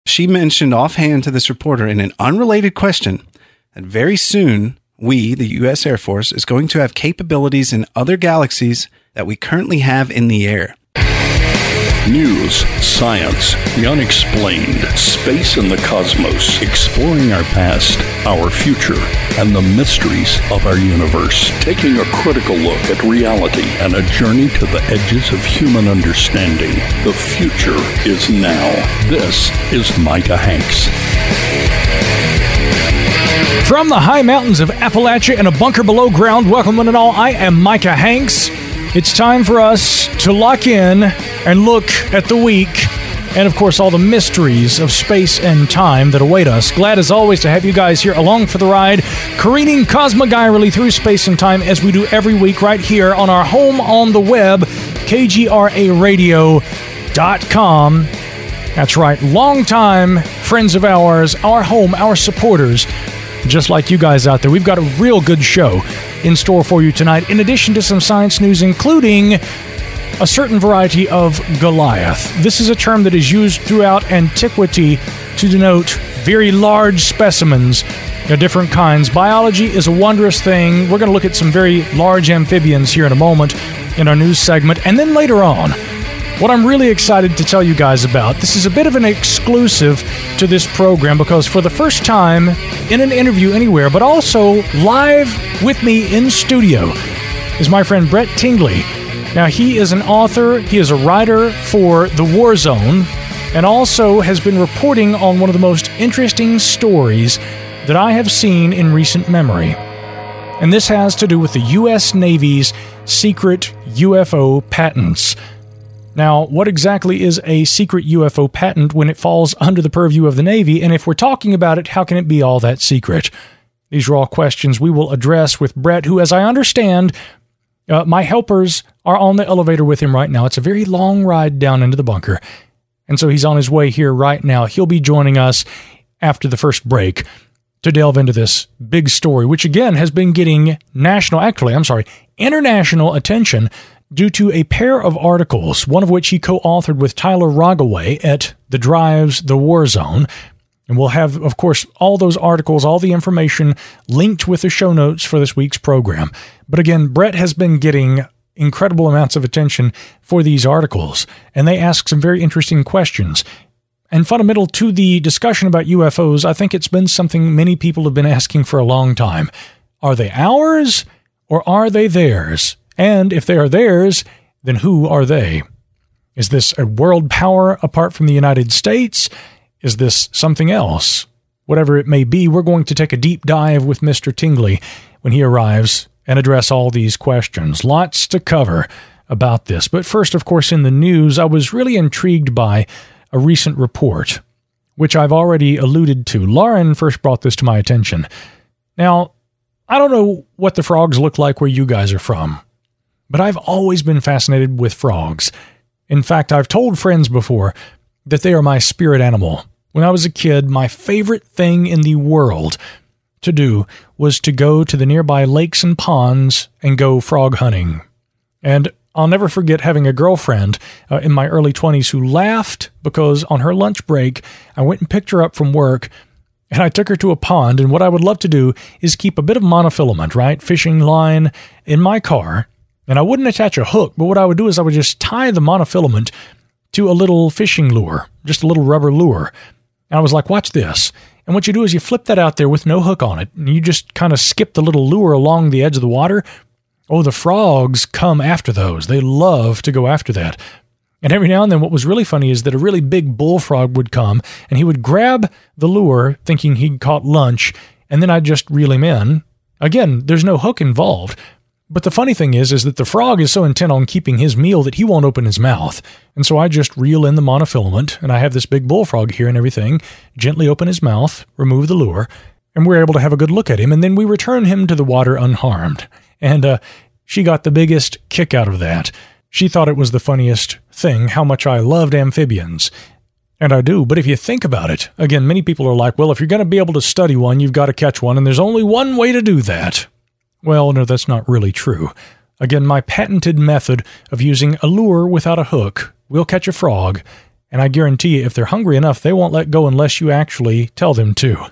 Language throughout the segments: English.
She mentioned offhand to this reporter in an unrelated question that very soon we, the U.S. Air Force, is going to have capabilities in other galaxies that we currently have in the air. News, science, the unexplained, space and the cosmos, exploring our past, our future, and the mysteries of our universe. Taking a critical look at reality and a journey to the edges of human understanding. The future is now. This is Micah Hanks. From the high mountains of Appalachia and a bunker below ground, welcome one and all. I am Micah Hanks. It's time for us to lock in and look at the week and, of course, all the mysteries of space and time that await us. Glad, as always, to have you guys here along for the ride, careening cosmogirally through space and time as we do every week right here on our home on the web, KGRAradio.com. That's right, longtime friends of ours, our home, our supporters, just like you guys out there. We've got a real good show in store for you tonight, in addition to some science news, including a certain variety of Goliath. This is a term that is used throughout antiquity to denote very large specimens of different kinds. Biology is a wondrous thing. We're going to look at some very large amphibians here in a moment in our news segment. And then later on, what I'm really excited to tell you guys about, this is a bit of an exclusive to this program because for the first time in an interview anywhere, but also live with me in studio, is my friend Brett Tingley. Now, he is an author, he is a writer for The War Zone, and also has been reporting on one of the most interesting stories that I have seen in recent memory. And this has to do with the U.S. Navy's secret UFO patents. Now, what exactly is a secret UFO patent when it falls under the purview of the Navy? And if we're talking about it, how can it be all that secret? These are all questions we will address with Brett, who, as I understand, my helpers are on the elevator with him right now. It's a very long ride down into the bunker. And so he's on his way here right now. He'll be joining us after the first break to delve into this big story, which again has been getting international attention due to a pair of articles, one of which he co-authored with Tyler Rogaway at The Drive's The War Zone. And we'll have, of course, all those articles, all the information linked with the show notes for this week's program. But again, Brett has been getting incredible amounts of attention for these articles, and they ask some very interesting questions. And fundamental to the discussion about UFOs, I think it's been something many people have been asking for a long time. Are they ours, or are they theirs? And if they are theirs, then who are they? Is this a world power apart from the United States? Is this something else? Whatever it may be, we're going to take a deep dive with Mr. Tingley when he arrives and address all these questions. Lots to cover about this. But first, of course, in the news, I was really intrigued by a recent report, which I've already alluded to. Lauren first brought this to my attention. Now, I don't know what the frogs look like where you guys are from, but I've always been fascinated with frogs. In fact, I've told friends before that they are my spirit animal. When I was a kid, my favorite thing in the world to do was to go to the nearby lakes and ponds and go frog hunting. And I'll never forget having a girlfriend in my early 20s who laughed because on her lunch break, I went and picked her up from work and I took her to a pond. And what I would love to do is keep a bit of monofilament, right? Fishing line in my car. And I wouldn't attach a hook, but what I would do is I would just tie the monofilament to a little fishing lure, just a little rubber lure. And I was like, watch this. And what you do is you flip that out there with no hook on it, and you just kind of skip the little lure along the edge of the water. Oh, the frogs come after those. They love to go after that. And every now and then what was really funny is that a really big bullfrog would come, and he would grab the lure thinking he'd caught lunch, and then I'd just reel him in. Again, there's no hook involved. But the funny thing is that the frog is so intent on keeping his meal that he won't open his mouth. And so I just reel in the monofilament, and I have this big bullfrog here and everything, gently open his mouth, remove the lure, and we're able to have a good look at him, and then we return him to the water unharmed. And she got the biggest kick out of that. She thought it was the funniest thing, how much I loved amphibians. And I do, but if you think about it, again, many people are like, well, if you're going to be able to study one, you've got to catch one, and there's only one way to do that. Well, no, that's not really true. Again, my patented method of using a lure without a hook will catch a frog, And I guarantee you, if they're hungry enough, they won't let go unless you actually tell them to.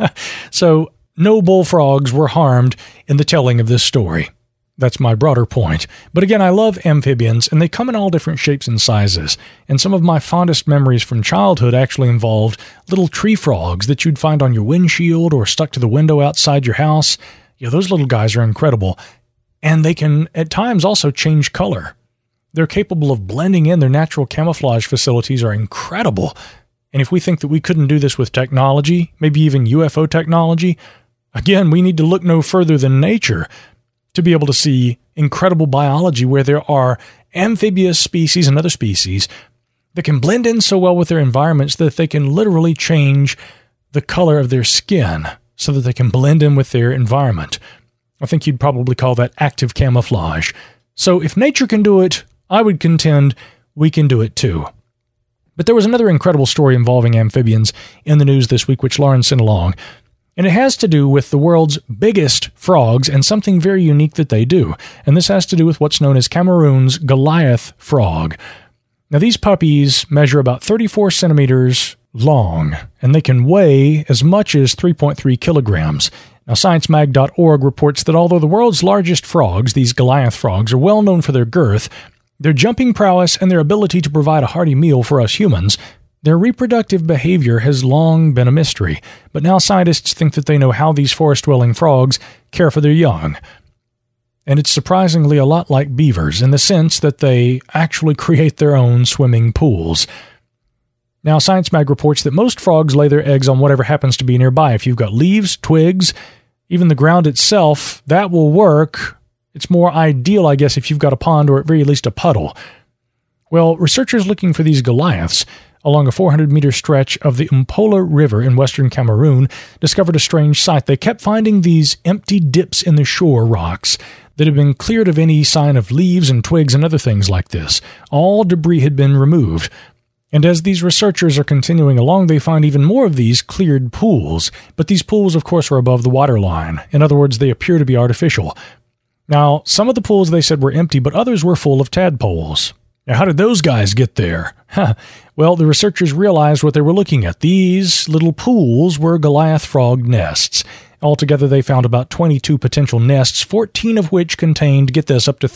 So no bullfrogs were harmed in the telling of this story. That's my broader point. But again, I love amphibians, and they come in all different shapes and sizes. And some of my fondest memories from childhood actually involved little tree frogs that you'd find on your windshield or stuck to the window outside your house. Yeah, those little guys are incredible. And they can, at times, also change color. They're capable of blending in. Their natural camouflage facilities are incredible. And if we think that we couldn't do this with technology, maybe even UFO technology, again, we need to look no further than nature to be able to see incredible biology where there are amphibious species and other species that can blend in so well with their environments that they can literally change the color of their skin so that they can blend in with their environment. I think you'd probably call that active camouflage. So if nature can do it, I would contend we can do it too. But there was another incredible story involving amphibians in the news this week, which Lauren sent along. And it has to do with the world's biggest frogs and something very unique that they do. And this has to do with what's known as Cameroon's Goliath frog. Now, these puppies measure about 34 centimeters long, and they can weigh as much as 3.3 kilograms. Now, ScienceMag.org reports that although the world's largest frogs, these Goliath frogs, are well known for their girth, their jumping prowess, and their ability to provide a hearty meal for us humans, their reproductive behavior has long been a mystery, but now scientists think that they know how these forest-dwelling frogs care for their young. And it's surprisingly a lot like beavers in the sense that they actually create their own swimming pools. Now, Science Mag reports that most frogs lay their eggs on whatever happens to be nearby. If you've got leaves, twigs, even the ground itself, that will work. It's more ideal, I guess, if you've got a pond or at very least a puddle. Well, researchers looking for these Goliaths along a 400-meter stretch of the Mpola River in western Cameroon discovered a strange sight. They kept finding these empty dips in the shore rocks that had been cleared of any sign of leaves and twigs and other things like this. All debris had been removed. And as these researchers are continuing along, they find even more of these cleared pools. But these pools, of course, are above the waterline. In other words, they appear to be artificial. Now, some of the pools, they said, were empty, but others were full of tadpoles. Now, how did those guys get there? Well, the researchers realized what they were looking at. These little pools were Goliath frog nests. Altogether, they found about 22 potential nests, 14 of which contained, get this, up to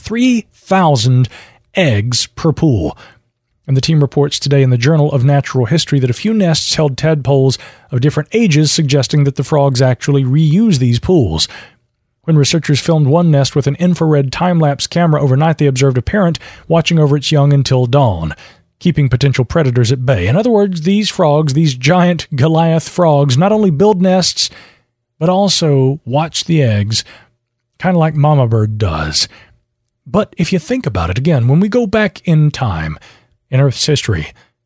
3,000 eggs per pool. And the team reports today in the Journal of Natural History that a few nests held tadpoles of different ages, suggesting that the frogs actually reuse these pools. When researchers filmed one nest with an infrared time-lapse camera overnight, they observed a parent watching over its young until dawn, keeping potential predators at bay. In other words, these frogs, these giant Goliath frogs, not only build nests, but also watch the eggs, kind of like Mama Bird does. But if you think about it, again, when we go back in time, in Earth's history,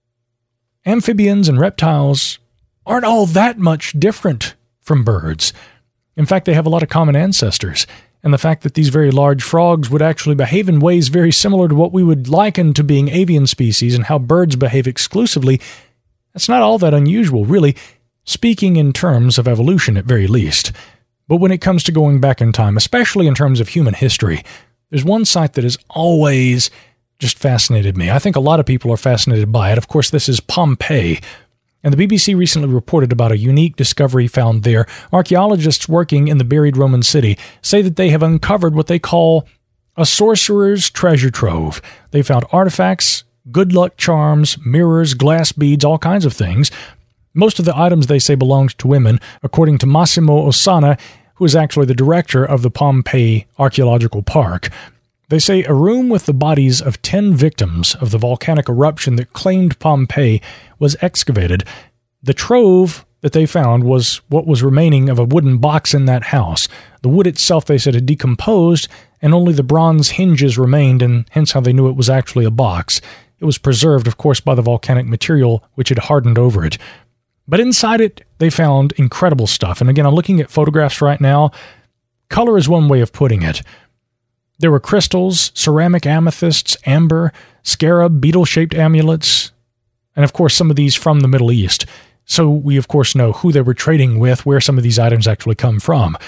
amphibians and reptiles aren't all that much different from birds. In fact, they have a lot of common ancestors, and the fact that these very large frogs would actually behave in ways very similar to what we would liken to being avian species and how birds behave exclusively, that's not all that unusual, really, speaking in terms of evolution at very least. But when it comes to going back in time, especially in terms of human history, there's one site that has always just fascinated me. I think a lot of people are fascinated by it. Of course, this is Pompeii. And the BBC recently reported about a unique discovery found there. Archaeologists working in the buried Roman city say that they have uncovered what they call a sorcerer's treasure trove. They found artifacts, good luck charms, mirrors, glass beads, all kinds of things. Most of the items, they say, belonged to women, according to Massimo Ossana, who is actually the director of the Pompeii Archaeological Park. They say a room with the bodies of 10 victims of the volcanic eruption that claimed Pompeii was excavated. The trove that they found was what was remaining of a wooden box in that house. The wood itself, they said, had decomposed, and only the bronze hinges remained, and hence how they knew it was actually a box. It was preserved, of course, by the volcanic material which had hardened over it. But inside it, they found incredible stuff. And again, I'm looking at photographs right now. Color is one way of putting it. There were crystals, ceramic amethysts, amber, scarab, beetle-shaped amulets, and of course some of these from the Middle East. So we of course know who they were trading with, where some of these items actually come from.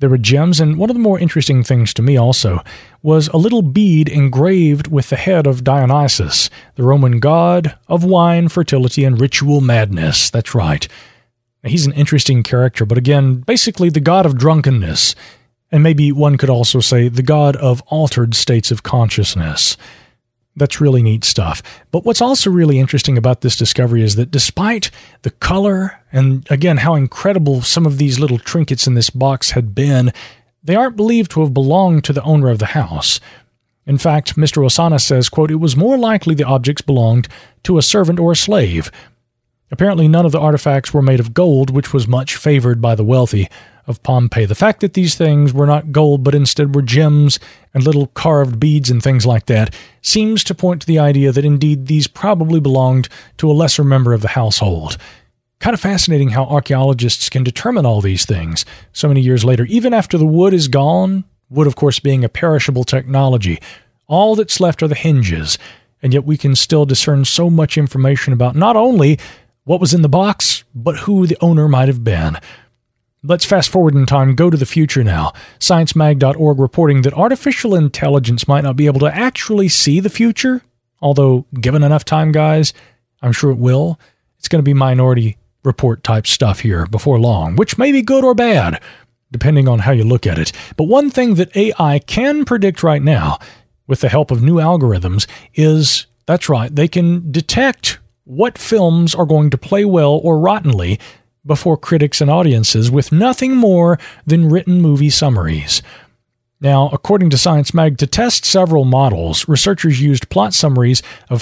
There were gems, and one of the more interesting things to me also was a little bead engraved with the head of Dionysus, the Roman god of wine, fertility, and ritual madness. That's right. Now, he's an interesting character, but again, basically the god of drunkenness, and maybe one could also say the god of altered states of consciousness. That's really neat stuff. But what's also really interesting about this discovery is that despite the color and, again, how incredible some of these little trinkets in this box had been, they aren't believed to have belonged to the owner of the house. In fact, Mr. Osana says, quote, "It was more likely the objects belonged to a servant or a slave." Apparently none of the artifacts were made of gold, which was much favored by the wealthy of Pompeii. The fact that these things were not gold, but instead were gems and little carved beads and things like that, seems to point to the idea that indeed these probably belonged to a lesser member of the household. Kind of fascinating how archaeologists can determine all these things so many years later, even after the wood is gone, wood of course being a perishable technology. All that's left are the hinges, and yet we can still discern so much information about not only what was in the box, but who the owner might have been. Let's fast forward in time, go to the future now. ScienceMag.org reporting that artificial intelligence might not be able to actually see the future, although given enough time, guys, I'm sure it will. It's going to be Minority Report type stuff here before long, which may be good or bad, depending on how you look at it. But one thing that AI can predict right now, with the help of new algorithms, is, that's right, they can detect what films are going to play well or rottenly before critics and audiences with nothing more than written movie summaries. Now, according to Science Mag, to test several models, researchers used plot summaries of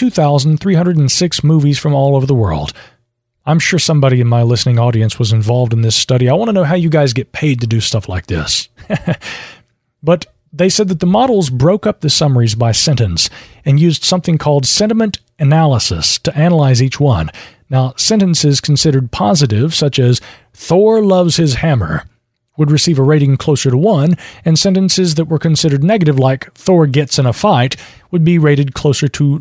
42,306 movies from all over the world. I'm sure somebody in my listening audience was involved in this study. I want to know how you guys get paid to do stuff like this. But they said that the models broke up the summaries by sentence and used something called sentiment analysis to analyze each one. Now, sentences considered positive, such as "Thor loves his hammer," would receive a rating closer to 1, and sentences that were considered negative, like "Thor gets in a fight," would be rated closer to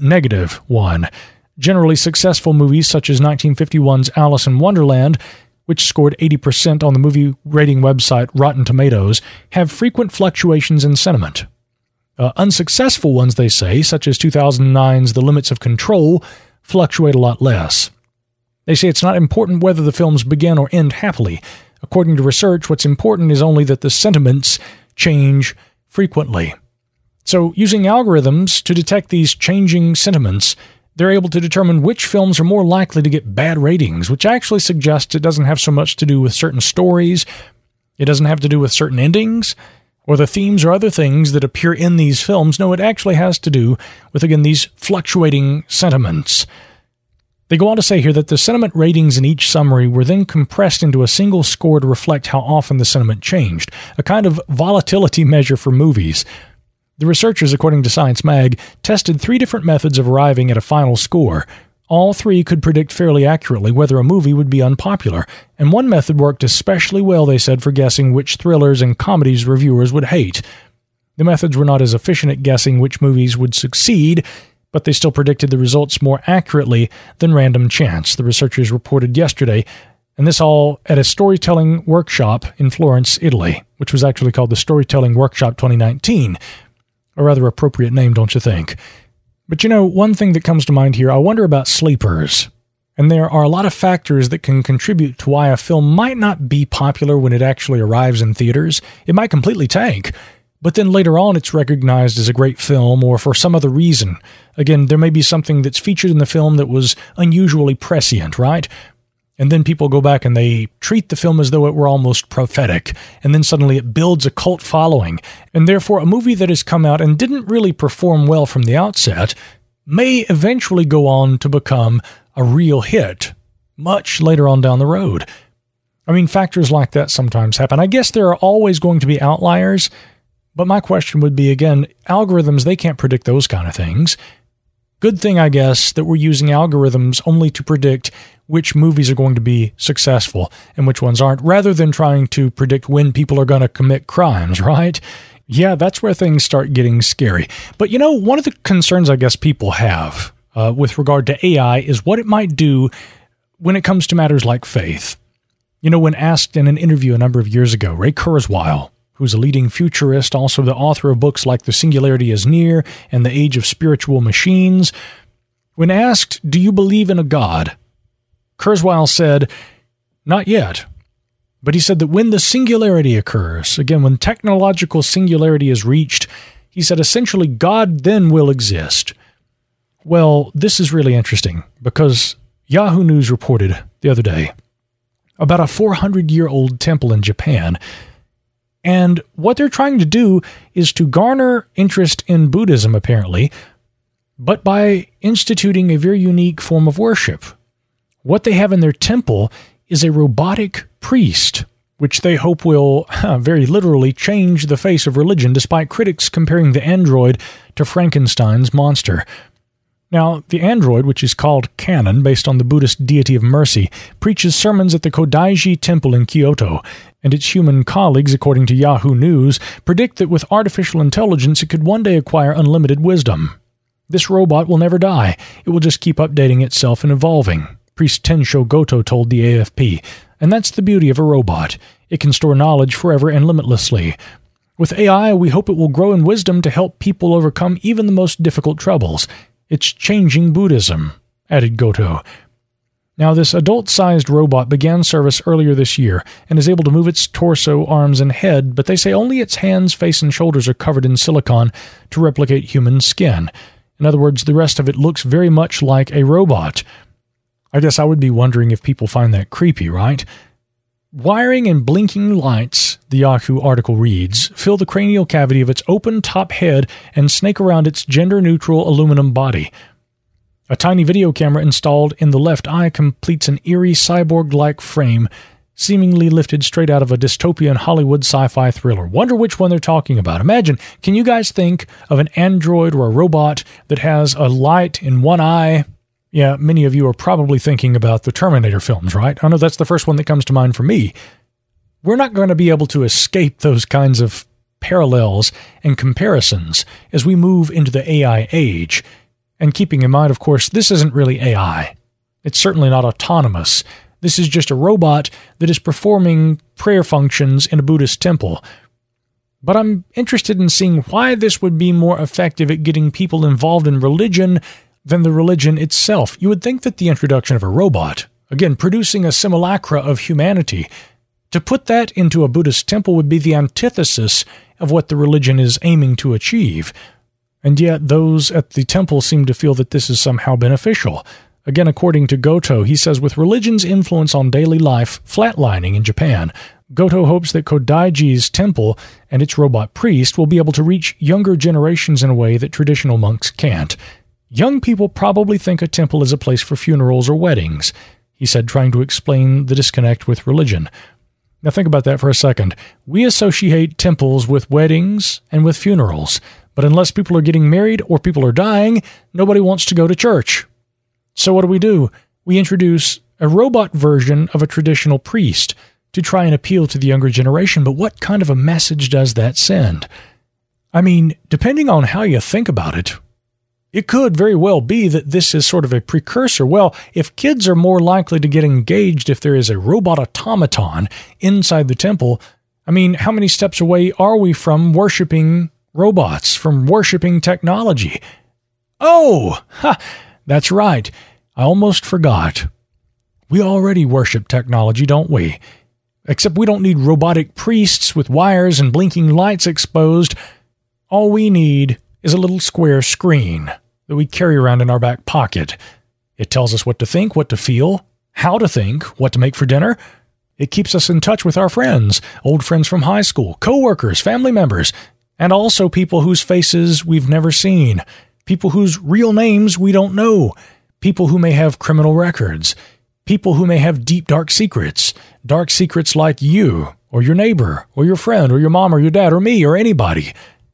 -1. Generally successful movies, such as 1951's Alice in Wonderland, which scored 80% on the movie rating website Rotten Tomatoes, have frequent fluctuations in sentiment. Unsuccessful ones, they say, such as 2009's The Limits of Control, fluctuate a lot less. They say it's not important whether the films begin or end happily. According to research, what's important is only that the sentiments change frequently. So, using algorithms to detect these changing sentiments, they're able to determine which films are more likely to get bad ratings, which actually suggests it doesn't have so much to do with certain stories, it doesn't have to do with certain endings, or the themes or other things that appear in these films. No, it actually has to do with, again, these fluctuating sentiments. They go on to say here that the sentiment ratings in each summary were then compressed into a single score to reflect how often the sentiment changed, a kind of volatility measure for movies. The researchers, according to Science Mag, tested 3 different methods of arriving at a final score. All 3 could predict fairly accurately whether a movie would be unpopular, and one method worked especially well, they said, for guessing which thrillers and comedies reviewers would hate. The methods were not as efficient at guessing which movies would succeed, but they still predicted the results more accurately than random chance, the researchers reported yesterday, and this all at a storytelling workshop in Florence, Italy, which was actually called the Storytelling Workshop 2019. A rather appropriate name, don't you think? But one thing that comes to mind here, I wonder about sleepers. And there are a lot of factors that can contribute to why a film might not be popular when it actually arrives in theaters. It might completely tank, but then later on it's recognized as a great film or for some other reason. Again, there may be something that's featured in the film that was unusually prescient, right? And then people go back and they treat the film as though it were almost prophetic, and then suddenly it builds a cult following. And therefore, a movie that has come out and didn't really perform well from the outset may eventually go on to become a real hit much later on down the road. I mean, factors like that sometimes happen. I guess there are always going to be outliers, but my question would be, again, algorithms, they can't predict those kind of things. Good thing, I guess, that we're using algorithms only to predict which movies are going to be successful and which ones aren't, rather than trying to predict when people are going to commit crimes, right? Yeah, that's where things start getting scary. But one of the concerns I guess people have with regard to AI is what it might do when it comes to matters like faith. When asked in an interview a number of years ago, Ray Kurzweil, who's a leading futurist, also the author of books like The Singularity is Near and The Age of Spiritual Machines, when asked, do you believe in a God? Kurzweil said, not yet. But he said that when the singularity occurs, again, when technological singularity is reached, he said essentially God then will exist. Well, this is really interesting because Yahoo News reported the other day about a 400-year-old temple in Japan. And what they're trying to do is to garner interest in Buddhism, apparently, but by instituting a very unique form of worship. What they have in their temple is a robotic priest, which they hope will very literally change the face of religion, despite critics comparing the android to Frankenstein's monster. Now, the android, which is called Kanon, based on the Buddhist deity of mercy, preaches sermons at the Kodaiji Temple in Kyoto, and its human colleagues, according to Yahoo News, predict that with artificial intelligence it could one day acquire unlimited wisdom. This robot will never die. It will just keep updating itself and evolving, Priest Tensho Goto told the AFP. And that's the beauty of a robot. It can store knowledge forever and limitlessly. With AI, we hope it will grow in wisdom to help people overcome even the most difficult troubles. It's changing Buddhism, added Goto. Now, this adult-sized robot began service earlier this year and is able to move its torso, arms, and head, but they say only its hands, face, and shoulders are covered in silicon to replicate human skin. In other words, the rest of it looks very much like a robot. I guess I would be wondering if people find that creepy, right? Wiring and blinking lights, the Yahoo article reads, fill the cranial cavity of its open top head and snake around its gender-neutral aluminum body. A tiny video camera installed in the left eye completes an eerie cyborg-like frame, seemingly lifted straight out of a dystopian Hollywood sci-fi thriller. Wonder which one they're talking about. Imagine, can you guys think of an android or a robot that has a light in one eye? Yeah, many of you are probably thinking about the Terminator films, right? I know that's the first one that comes to mind for me. We're not going to be able to escape those kinds of parallels and comparisons as we move into the AI age. And keeping in mind, of course, this isn't really AI. It's certainly not autonomous. This is just a robot that is performing prayer functions in a Buddhist temple. But I'm interested in seeing why this would be more effective at getting people involved in religion than the religion itself. You would think that the introduction of a robot, again, producing a simulacra of humanity, to put that into a Buddhist temple would be the antithesis of what the religion is aiming to achieve. And yet those at the temple seem to feel that this is somehow beneficial. Again, according to Goto, he says, with religion's influence on daily life flatlining in Japan, Goto hopes that Kodaiji's temple and its robot priest will be able to reach younger generations in a way that traditional monks can't. Young people probably think a temple is a place for funerals or weddings, he said, trying to explain the disconnect with religion. Now think about that for a second. We associate temples with weddings and with funerals, but unless people are getting married or people are dying, nobody wants to go to church. So what do? We introduce a robot version of a traditional priest to try and appeal to the younger generation, but what kind of a message does that send? I mean, depending on how you think about it, it could very well be that this is sort of a precursor. Well, if kids are more likely to get engaged if there is a robot automaton inside the temple, I mean, how many steps away are we from worshiping robots, from worshiping technology? Oh, that's right. I almost forgot. We already worship technology, don't we? Except we don't need robotic priests with wires and blinking lights exposed. All we need is a little square screen that we carry around in our back pocket. It tells us what to think, what to feel, how to think, what to make for dinner. It keeps us in touch with our friends, old friends from high school, co-workers, family members, and also people whose faces we've never seen, people whose real names we don't know, people who may have criminal records, people who may have deep, dark secrets like you, or your neighbor, or your friend, or your mom, or your dad, or me, or anybody.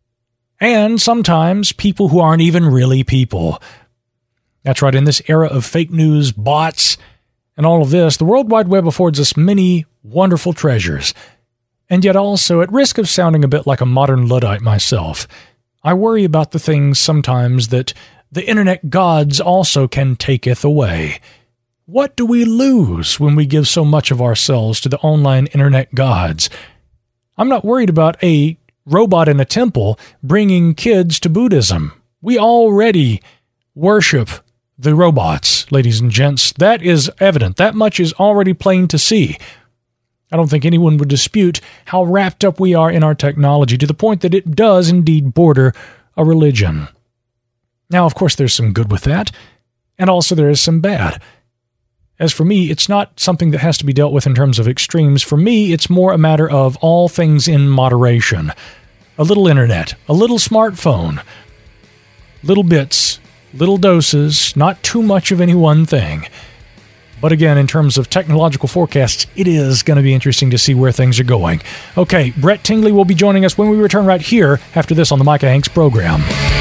And sometimes people who aren't even really people. That's right, in this era of fake news, bots, and all of this, the World Wide Web affords us many wonderful treasures. And yet also, at risk of sounding a bit like a modern Luddite myself, I worry about the things sometimes that the internet gods also can taketh away. What do we lose when we give so much of ourselves to the online internet gods? I'm not worried about a robot in a temple bringing kids to Buddhism. We already worship the robots, ladies and gents. That is evident. That much is already plain to see. I don't think anyone would dispute how wrapped up we are in our technology to the point that it does indeed border a religion. Now, of course, there's some good with that, and also there is some bad. As for me, it's not something that has to be dealt with in terms of extremes. For me, it's more a matter of all things in moderation. A little internet, a little smartphone, little bits, little doses, not too much of any one thing. But again, in terms of technological forecasts, it is going to be interesting to see where things are going. Okay, Brett Tingley will be joining us when we return right here after this on the Micah Hanks program.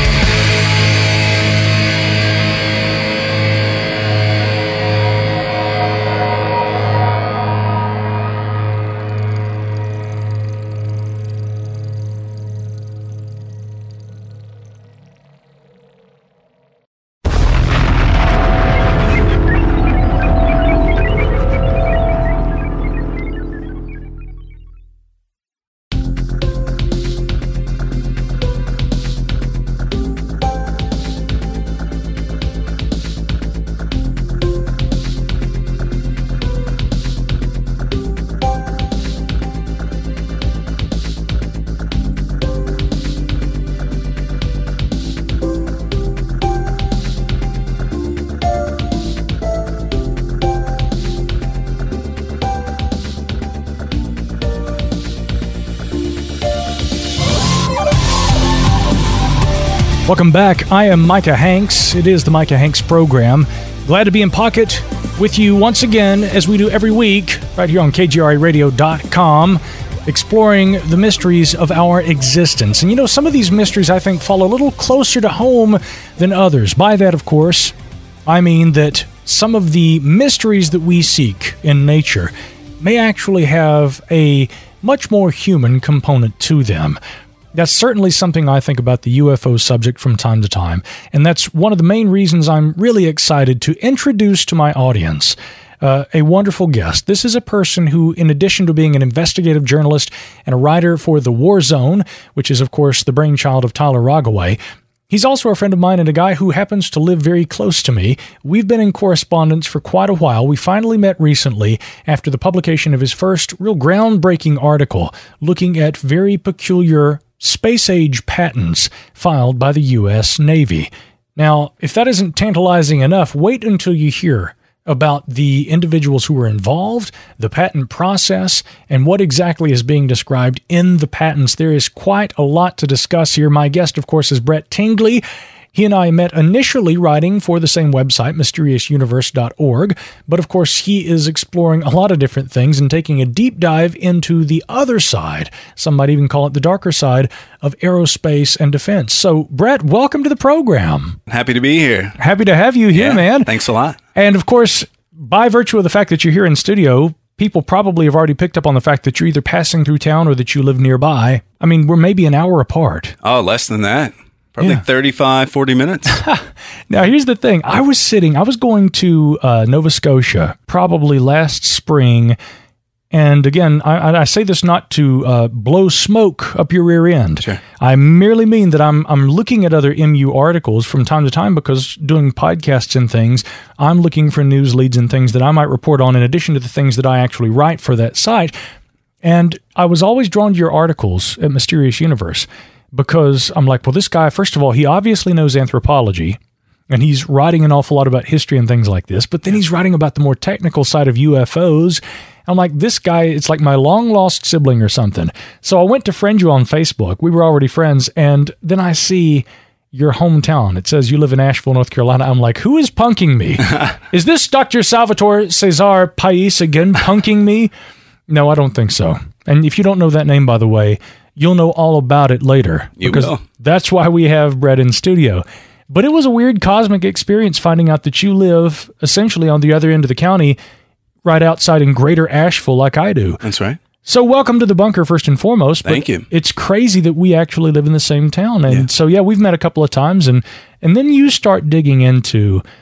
Welcome back. I am Micah Hanks. It is the Micah Hanks program. Glad to be in pocket with you once again, as we do every week, right here on KGRAradio.com, exploring the mysteries of our existence. And you know, some of these mysteries, I think, fall a little closer to home than others. By that, of course, I mean that some of the mysteries that we seek in nature may actually have a much more human component to them. That's certainly something I think about the UFO subject from time to time, and that's one of the main reasons I'm really excited to introduce to my audience a wonderful guest. This is a person who, in addition to being an investigative journalist and a writer for The War Zone, which is, of course, the brainchild of Tyler Rogaway, he's also a friend of mine and a guy who happens to live very close to me. We've been in correspondence for quite a while. We finally met recently after the publication of his first real groundbreaking article looking at very peculiar space-age patents filed by the U.S. Navy. Now, if that isn't tantalizing enough, wait until you hear about the individuals who were involved, the patent process, and what exactly is being described in the patents. There is quite a lot to discuss here. My guest, of course, is Brett Tingley. He and I met initially writing for the same website, mysteriousuniverse.org, but of course he is exploring a lot of different things and taking a deep dive into the other side, some might even call it the darker side, of aerospace and defense. So, Brett, welcome to the program. Happy to be here. Happy to have you here, man. Thanks a lot. And of course, by virtue of the fact that you're here in studio, people probably have already picked up on the fact that you're either passing through town or that you live nearby. I mean, we're maybe an hour apart. Oh, less than that. Probably 35, 40 minutes. Now, here's the thing. I was going to Nova Scotia probably last spring. And again, I say this not to blow smoke up your rear end. Sure. I merely mean that I'm looking at other MU articles from time to time because doing podcasts and things, I'm looking for news leads and things that I might report on in addition to the things that I actually write for that site. And I was always drawn to your articles at Mysterious Universe, because I'm like, well, this guy, first of all, he obviously knows anthropology, and he's writing an awful lot about history and things like this, but then he's writing about the more technical side of UFOs. I'm like, this guy, it's like my long-lost sibling or something. So I went to friend you on Facebook. We were already friends, and then I see your hometown. It says you live in Asheville, North Carolina. I'm like, who is punking me? Is this Dr. Salvatore Cesar Pais again punking me? No, I don't think so. And if you don't know that name, by the way, you'll know all about it later. You because will. That's why we have Brett in studio. But it was a weird cosmic experience finding out that you live essentially on the other end of the county, right outside in Greater Asheville like I do. That's right. So welcome to the bunker, first and foremost. Thank you. It's crazy that we actually live in the same town. And so, yeah, we've met a couple of times. And then you start digging into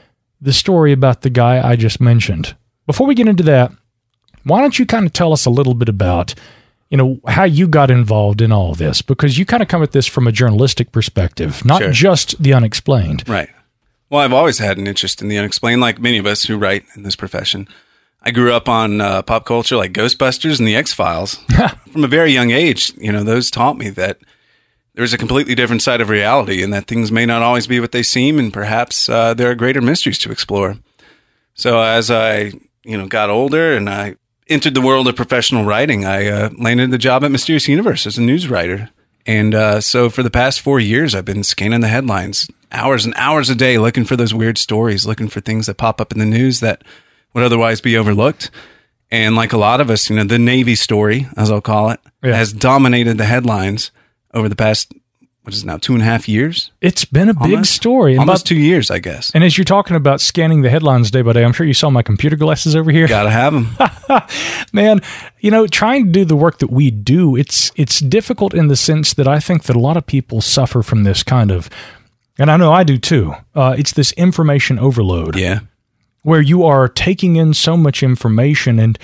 the story about the guy I just mentioned. Before we get into that, why don't you kind of tell us a little bit about, how you got involved in all this? Because you kind of come at this from a journalistic perspective, not just the unexplained. Right. Well, I've always had an interest in the unexplained, like many of us who write in this profession. I grew up on pop culture like Ghostbusters and the X-Files. From a very young age, those taught me that there's a completely different side of reality and that things may not always be what they seem, and perhaps there are greater mysteries to explore. So as I, got older and I entered the world of professional writing, I landed the job at Mysterious Universe as a news writer. And so for the past 4 years, I've been scanning the headlines, hours and hours a day, looking for those weird stories, looking for things that pop up in the news that would otherwise be overlooked. And like a lot of us, the Navy story, as I'll call it, has dominated the headlines over the past, what is it now, 2.5 years? It's been a big story. Almost 2 years, I guess. And as you're talking about scanning the headlines day by day, I'm sure you saw my computer glasses over here. Gotta have them. Man, trying to do the work that we do, it's difficult in the sense that I think that a lot of people suffer from this kind of, and I know I do too, it's this information overload. Yeah. Where you are taking in so much information and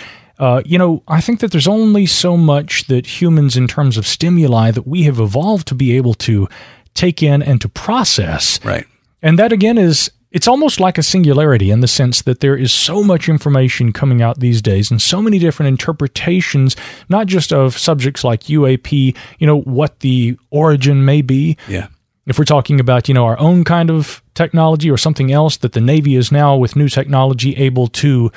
I think that there's only so much that humans, in terms of stimuli, that we have evolved to be able to take in and to process. Right. And that, again, it's almost like a singularity in the sense that there is so much information coming out these days and so many different interpretations, not just of subjects like UAP, what the origin may be. Yeah. If we're talking about, our own kind of technology or something else that the Navy is now with new technology able to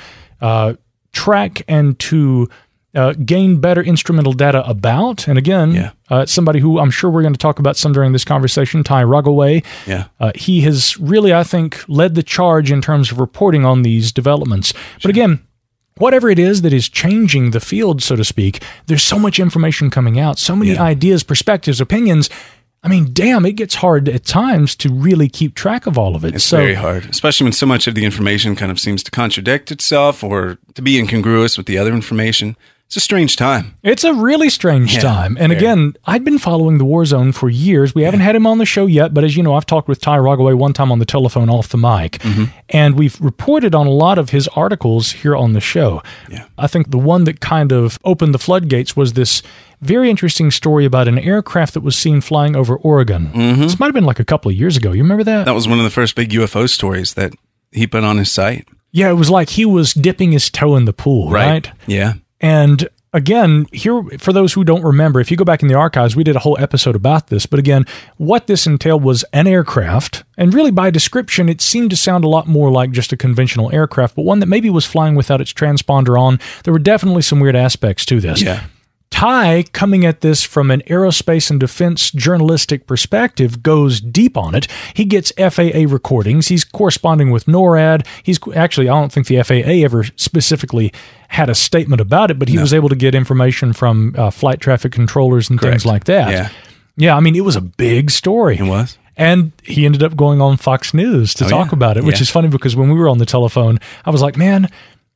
track and to gain better instrumental data about. And again, somebody who I'm sure we're going to talk about some during this conversation, Ty Rogaway. Yeah. He has really, I think, led the charge in terms of reporting on these developments. Sure. But again, whatever it is that is changing the field, so to speak, there's so much information coming out, so many ideas, perspectives, opinions. I mean, damn, it gets hard at times to really keep track of all of it. It's very hard, especially when so much of the information kind of seems to contradict itself or to be incongruous with the other information. It's a strange time. It's a really strange time. And again, I'd been following the War Zone for years. We haven't had him on the show yet, but as you know, I've talked with Ty Rogaway one time on the telephone off the mic, and we've reported on a lot of his articles here on the show. Yeah. I think the one that kind of opened the floodgates was this very interesting story about an aircraft that was seen flying over Oregon. This might have been like a couple of years ago. You remember that? That was one of the first big UFO stories that he put on his site. Yeah, it was like he was dipping his toe in the pool, right? Yeah. And again, here, for those who don't remember, if you go back in the archives, we did a whole episode about this. But again, what this entailed was an aircraft. And really, by description, it seemed to sound a lot more like just a conventional aircraft, but one that maybe was flying without its transponder on. There were definitely some weird aspects to this. Yeah. Ty, coming at this from an aerospace and defense journalistic perspective, goes deep on it. He gets FAA recordings. He's corresponding with NORAD. Actually, I don't think the FAA ever specifically had a statement about it, but he was able to get information from flight traffic controllers and things like that. Yeah, I mean, it was a big story. It was. And he ended up going on Fox News to talk about it, which is funny because when we were on the telephone, I was like, man,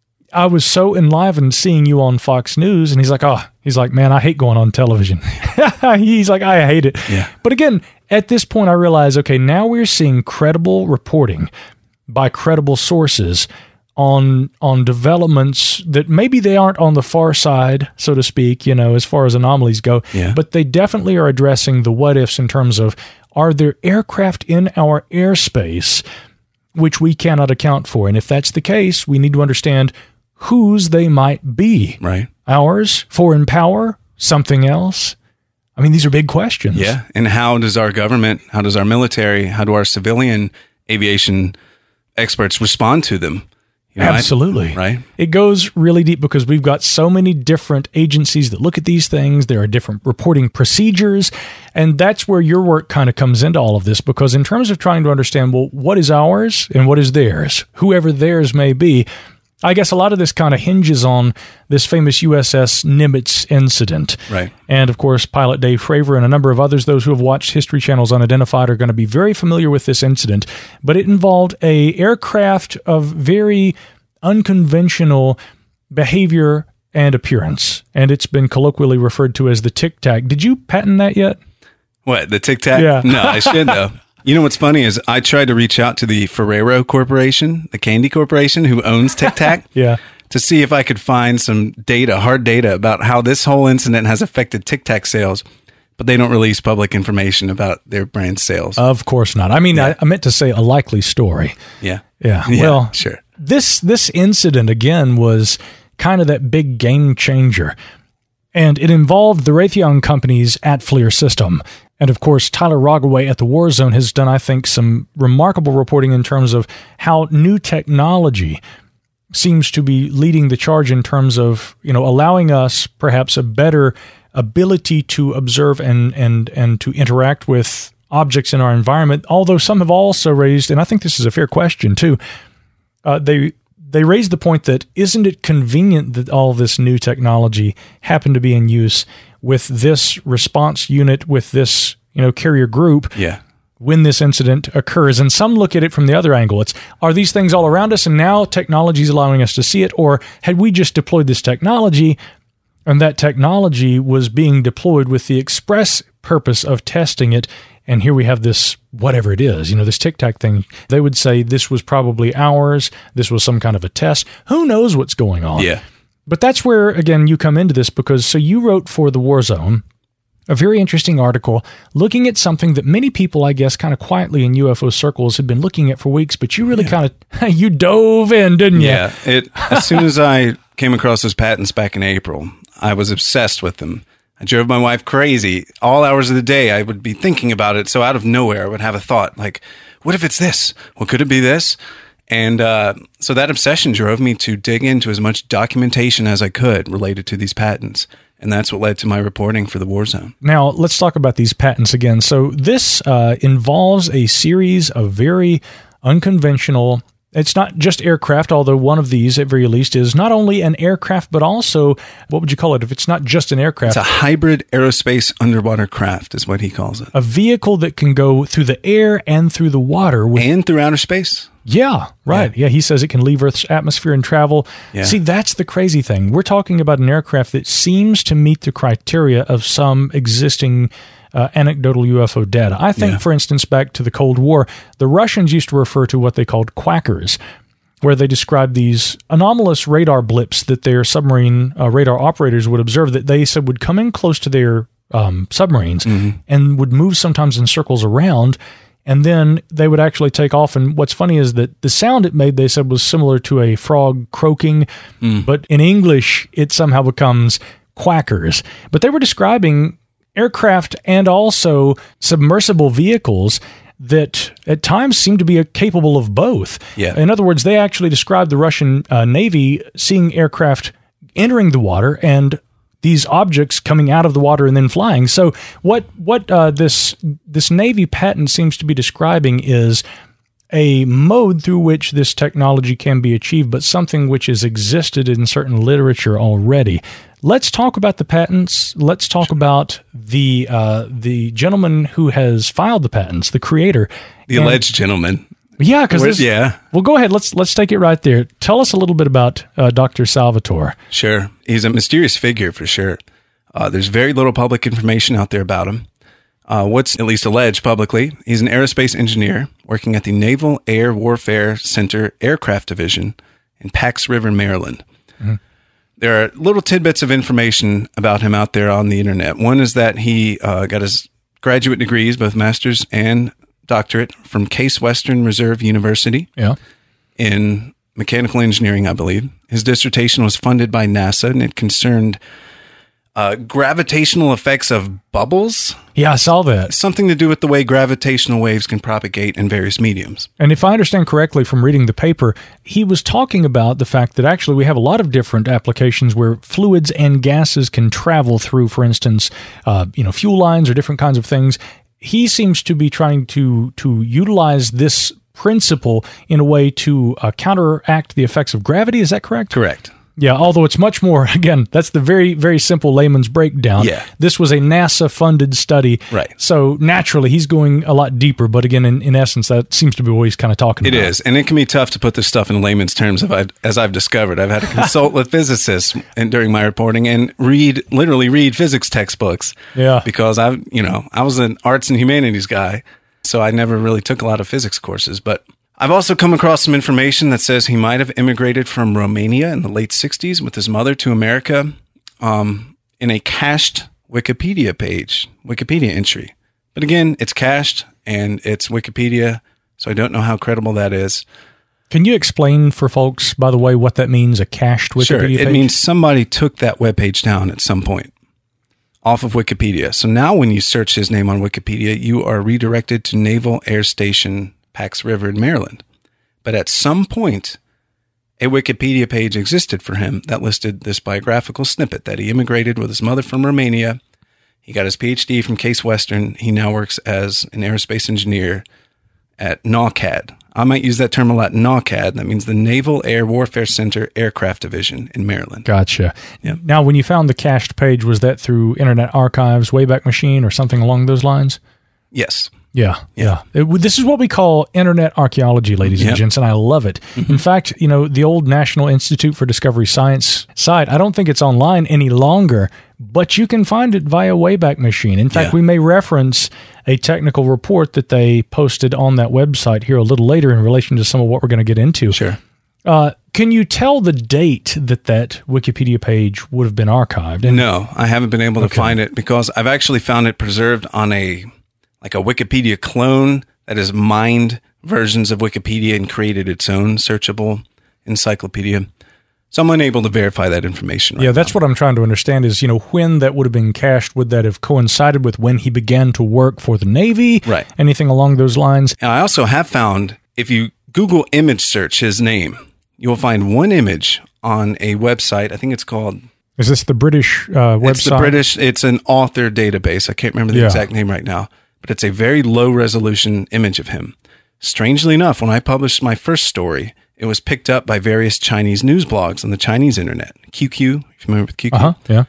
I was so enlivened seeing you on Fox News. And he's like, man, I hate going on television. He's like, I hate it. Yeah. But again, at this point, I realized, okay, now we're seeing credible reporting by credible sources on developments that maybe they aren't on the far side, so to speak, as far as anomalies go, but they definitely are addressing the what ifs in terms of, are there aircraft in our airspace which we cannot account for? And if that's the case, we need to understand whose they might be. Right. Ours, foreign power, something else. I mean, these are big questions. Yeah. And how does our government, how does our military, how do our civilian aviation experts respond to them? Absolutely. Right. It goes really deep because we've got so many different agencies that look at these things. There are different reporting procedures. And that's where your work kind of comes into all of this, because in terms of trying to understand, well, what is ours and what is theirs, whoever theirs may be, I guess a lot of this kind of hinges on this famous USS Nimitz incident. Right. And of course, pilot Dave Fravor and a number of others, those who have watched History Channel's Unidentified, are going to be very familiar with this incident. But it involved a aircraft of very unconventional behavior and appearance. And it's been colloquially referred to as the Tic Tac. Did you patent that yet? What, the Tic Tac? Yeah. No, I should though. You know what's funny is I tried to reach out to the Ferrero Corporation, the candy corporation who owns Tic Tac, to see if I could find some data, hard data, about how this whole incident has affected Tic Tac sales. But they don't release public information about their brand sales. Of course not. I mean, I meant to say a likely story. Yeah. Well, sure. This incident, again, was kind of that big game changer. And it involved the Raytheon Company's AtFLIR system. And of course, Tyler Rogoway at the War Zone has done, I think, some remarkable reporting in terms of how new technology seems to be leading the charge in terms of, allowing us perhaps a better ability to observe and to interact with objects in our environment. Although some have also raised, and I think this is a fair question too, they raised the point that isn't it convenient that all this new technology happened to be in use with this response unit, with this, carrier group, when this incident occurs? And some look at it from the other angle. Are these things all around us and now technology is allowing us to see it? Or had we just deployed this technology and that technology was being deployed with the express purpose of testing it, and here we have this, whatever it is, this Tic Tac thing? They would say this was probably ours. This was some kind of a test. Who knows what's going on? Yeah. But that's where, again, you come into this because, you wrote for the War Zone a very interesting article looking at something that many people, I guess, kind of quietly in UFO circles had been looking at for weeks, but you really kind of, you dove in, didn't you? Yeah. As soon as I came across those patents back in April, I was obsessed with them. I drove my wife crazy. All hours of the day, I would be thinking about it. So out of nowhere, I would have a thought like, what if it's this? Well, could it be this? And so that obsession drove me to dig into as much documentation as I could related to these patents. And that's what led to my reporting for the War Zone. Now, let's talk about these patents again. So this involves a series of very unconventional. It's not just aircraft, although one of these, at very least, is not only an aircraft, but also, what would you call it if it's not just an aircraft? It's a hybrid aerospace underwater craft is what he calls it. A vehicle that can go through the air and through the water. And through outer space. Yeah, right. Yeah, he says it can leave Earth's atmosphere and travel. Yeah. See, that's the crazy thing. We're talking about an aircraft that seems to meet the criteria of some existing anecdotal UFO data. I think, for instance, back to the Cold War, the Russians used to refer to what they called quackers, where they described these anomalous radar blips that their submarine radar operators would observe that they said would come in close to their submarines and would move sometimes in circles around, and then they would actually take off. And what's funny is that the sound it made, they said, was similar to a frog croaking, but in English, it somehow becomes quackers. But they were describing aircraft and also submersible vehicles that at times seem to be capable of both. Yeah. In other words, they actually described the Russian Navy seeing aircraft entering the water and these objects coming out of the water and then flying. So what this Navy patent seems to be describing is a mode through which this technology can be achieved, but something which has existed in certain literature already. Let's talk about the patents. Let's talk about the gentleman who has filed the patents, the creator. The alleged gentleman. Yeah, because well, go ahead. Let's take it right there. Tell us a little bit about Dr. Salvatore. Sure. He's a mysterious figure for sure. There's very little public information out there about him. What's at least alleged publicly, he's an aerospace engineer working at the Naval Air Warfare Center Aircraft Division in Pax River, Maryland. Mm-hmm. There are little tidbits of information about him out there on the internet. One is that he got his graduate degrees, both master's and doctorate, from Case Western Reserve University in mechanical engineering, I believe. His dissertation was funded by NASA, and it concerned gravitational effects of bubbles. Yeah, I saw that. Something to do with the way gravitational waves can propagate in various mediums. And if I understand correctly from reading the paper, he was talking about the fact that actually we have a lot of different applications where fluids and gases can travel through, for instance, fuel lines or different kinds of things. He seems to be trying to utilize this principle in a way to counteract the effects of gravity. Is that correct? Correct. Yeah, although it's much more, again, that's the very, very simple layman's breakdown. Yeah. This was a NASA-funded study. Right. So naturally, he's going a lot deeper. But again, in essence, that seems to be what he's kind of talking about. It is. And it can be tough to put this stuff in layman's terms, as I've discovered. I've had to consult with physicists during my reporting and literally read physics textbooks. Yeah. Because I was an arts and humanities guy. so I never really took a lot of physics courses. But I've also come across some information that says he might have immigrated from Romania in the late 60s with his mother to America in a cached Wikipedia entry. But again, it's cached and it's Wikipedia, so I don't know how credible that is. Can you explain for folks, by the way, what that means, a cached Wikipedia page? Sure. It means somebody took that webpage down at some point off of Wikipedia. So now when you search his name on Wikipedia, you are redirected to Naval Air Station Pax River in Maryland. But at some point, a Wikipedia page existed for him that listed this biographical snippet that he immigrated with his mother from Romania. He got his PhD from Case Western. He now works as an aerospace engineer at NAWCAD. I might use that term a lot, NAWCAD. That means the Naval Air Warfare Center Aircraft Division in Maryland. Gotcha. Yep. Now, when you found the cached page, was that through Internet Archive's Wayback Machine or something along those lines? Yes. Yeah. This is what we call internet archaeology, ladies and gents, and I love it. Mm-hmm. In fact, the old National Institute for Discovery Science site, I don't think it's online any longer, but you can find it via Wayback Machine. In fact, we may reference a technical report that they posted on that website here a little later in relation to some of what we're going to get into. Sure. Can you tell the date that Wikipedia page would have been archived? And no, I haven't been able to find it because I've actually found it preserved on a Wikipedia clone that has mined versions of Wikipedia and created its own searchable encyclopedia. So I'm unable to verify that information right that's now. what I'm trying to understand is, when that would have been cached, would that have coincided with when he began to work for the Navy? Right. Anything along those lines? And I also have found, if you Google image search his name, you will find one image on a website. I think it's called... Is this the British website? It's the British. It's an author database. I can't remember the exact name right now. But it's a very low resolution image of him. Strangely enough, when I published my first story, it was picked up by various Chinese news blogs on the Chinese internet. QQ, if you remember with QQ? Uh-huh, yeah.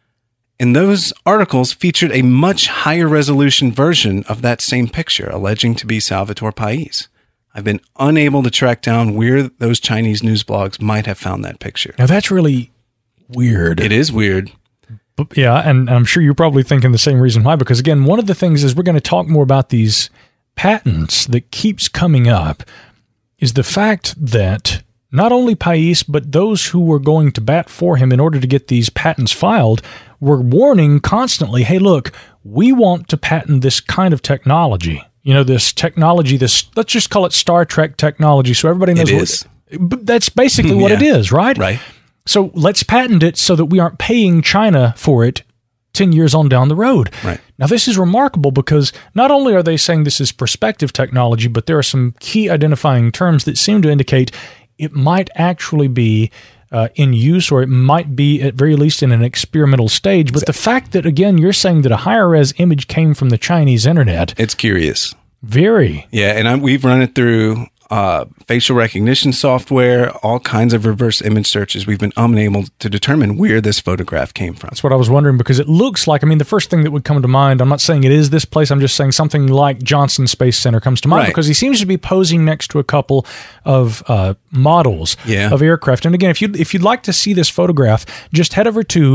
And those articles featured a much higher resolution version of that same picture, alleging to be Salvatore Pais. I've been unable to track down where those Chinese news blogs might have found that picture. Now, that's really weird. It is weird. Yeah, and I'm sure you're probably thinking the same reason why, because again, one of the things is we're going to talk more about these patents that keeps coming up is the fact that not only Pais, but those who were going to bat for him in order to get these patents filed were warning constantly, hey, look, we want to patent this kind of technology. This technology, let's just call it Star Trek technology so everybody knows what it is. That's basically what it is, right? Right. So let's patent it so that we aren't paying China for it 10 years on down the road. Right. Now, this is remarkable because not only are they saying this is prospective technology, but there are some key identifying terms that seem to indicate it might actually be in use, or it might be at very least in an experimental stage. But the fact that, again, you're saying that a higher res image came from the Chinese internet. It's curious. Very. Yeah, and we've run it through facial recognition software, all kinds of reverse image searches. We've been unable to determine where this photograph came from. That's what I was wondering, because it looks like, the first thing that would come to mind, I'm not saying it is this place, I'm just saying something like Johnson Space Center comes to mind, because he seems to be posing next to a couple of models of aircraft. And again, if you'd like to see this photograph, just head over to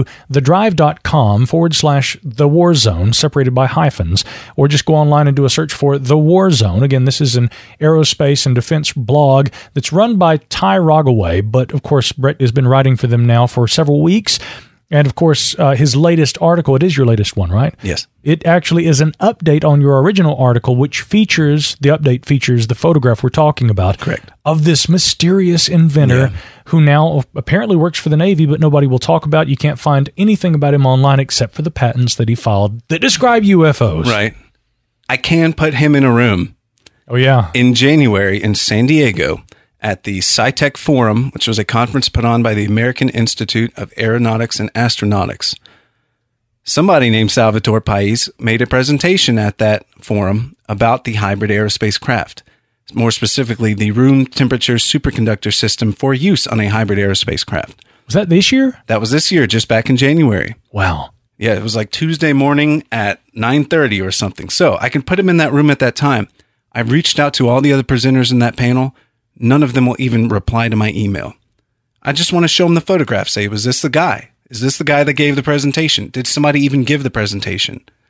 thedrive.com/The War Zone, separated by hyphens, or just go online and do a search for The War Zone. Again, this is an aerospace and defense blog that's run by Ty Rogaway, but of course Brett has been writing for them now for several weeks. And of course, his latest article, it is your latest one, right? Yes. It actually is an update on your original article, which features the photograph we're talking about. Correct. Of this mysterious inventor who now apparently works for the Navy, but nobody will talk about. You can't find anything about him online except for the patents that he filed that describe UFOs. Right. I can put him in a room. Oh, yeah. In January in San Diego at the SciTech Forum, which was a conference put on by the American Institute of Aeronautics and Astronautics. Somebody named Salvatore Pais made a presentation at that forum about the hybrid aerospace craft, more specifically the room temperature superconductor system for use on a hybrid aerospace craft. Was that this year? That was this year, just back in January. Wow. Yeah, it was like Tuesday morning at 9:30 or something. So I can put him in that room at that time. I've reached out to all the other presenters in that panel. None of them will even reply to my email. I just want to show them the photograph. Say, was this the guy? Is this the guy that gave the presentation? Did somebody even give the presentation?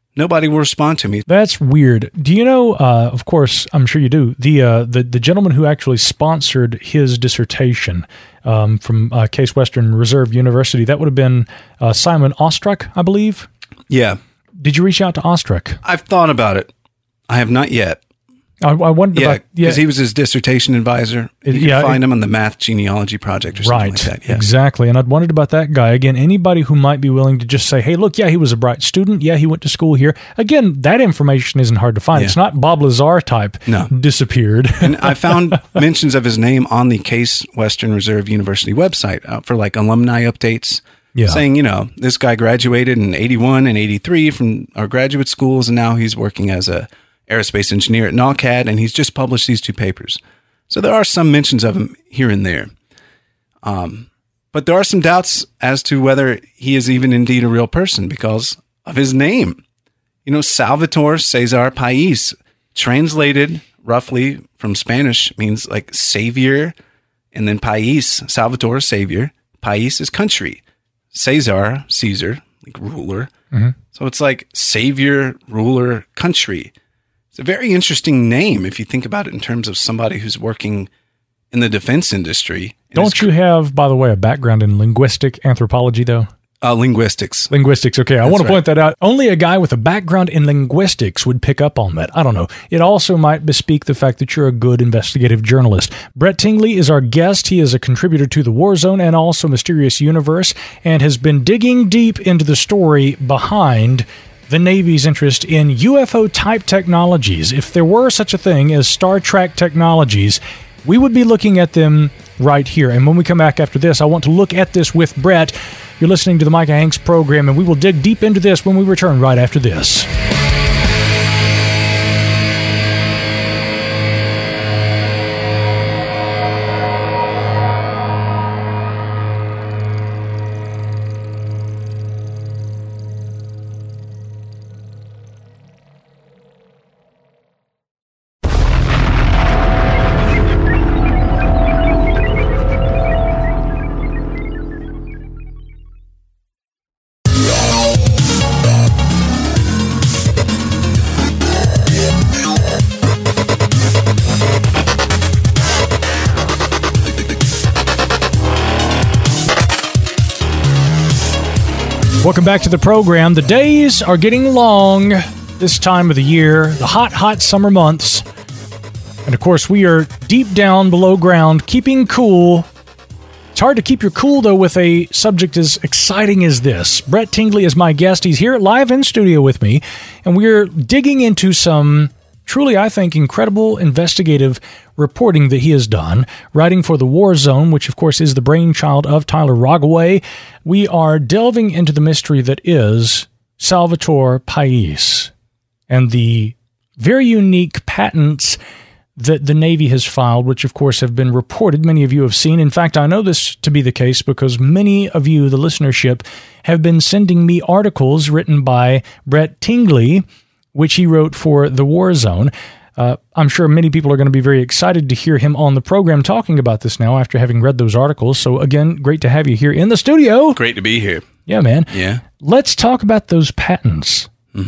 Nobody will respond to me. That's weird. Do you know, of course, I'm sure you do, the gentleman who actually sponsored his dissertation from Case Western Reserve University, that would have been Simon Ostruk, I believe? Yeah. Did you reach out to Ostruk? I've thought about it. I have not yet. I wondered about... because he was his dissertation advisor. You can find him on the Math Genealogy Project or something like that. Yeah. Exactly. And I'd wondered about that guy. Again, anybody who might be willing to just say, hey, look, he was a bright student. Yeah, he went to school here. Again, that information isn't hard to find. Yeah. It's not Bob Lazar type disappeared. And I found mentions of his name on the Case Western Reserve University website for like alumni updates. Yeah. Saying, this guy graduated in 81 and 83 from our graduate schools, and now he's working as a aerospace engineer at NAWCAD, and he's just published these 2 papers. So there are some mentions of him here and there. But there are some doubts as to whether he is even indeed a real person because of his name. Salvatore Cesar Pais, translated roughly from Spanish, means like savior, and then Pais, Salvatore, savior. Pais is country. Caesar, like ruler. Mm-hmm. So it's like savior, ruler, country. It's a very interesting name if you think about it in terms of somebody who's working in the defense industry. Don't you have, by the way, a background in linguistic anthropology, though? Linguistics. Linguistics, okay. I want to point that out. Only a guy with a background in linguistics would pick up on that. I don't know. It also might bespeak the fact that you're a good investigative journalist. Brett Tingley is our guest. He is a contributor to The War Zone and also Mysterious Universe and has been digging deep into the story behind the Navy's interest in UFO-type technologies. If there were such a thing as Star Trek technologies, we would be looking at them right here. And when we come back after this, I want to look at this with Brett. You're listening to the Micah Hanks program, and we will dig deep into this when we return right after this. Welcome back to the program. The days are getting long this time of the year, the hot summer months. And of course, we are deep down below ground, keeping cool. It's hard to keep your cool, though, with a subject as exciting as this. Brett Tingley is my guest. He's here live in studio with me, and we're digging into some truly, I think, incredible investigative reporting that he has done, writing for The War Zone, which, of course, is the brainchild of Tyler Rogoway. We are delving into the mystery that is Salvatore Pais and the very unique patents that the Navy has filed, which, of course, have been reported. Many of you have seen. In fact, I know this to be the case because many of you, the listenership, have been sending me articles written by Brett Tingley, which he wrote for The War Zone. I'm sure many people are going to be very excited to hear him on the program talking about this now after having read those articles. So again, great to have you here in the studio. Great to be here. Yeah, man. Yeah. Let's talk about those patents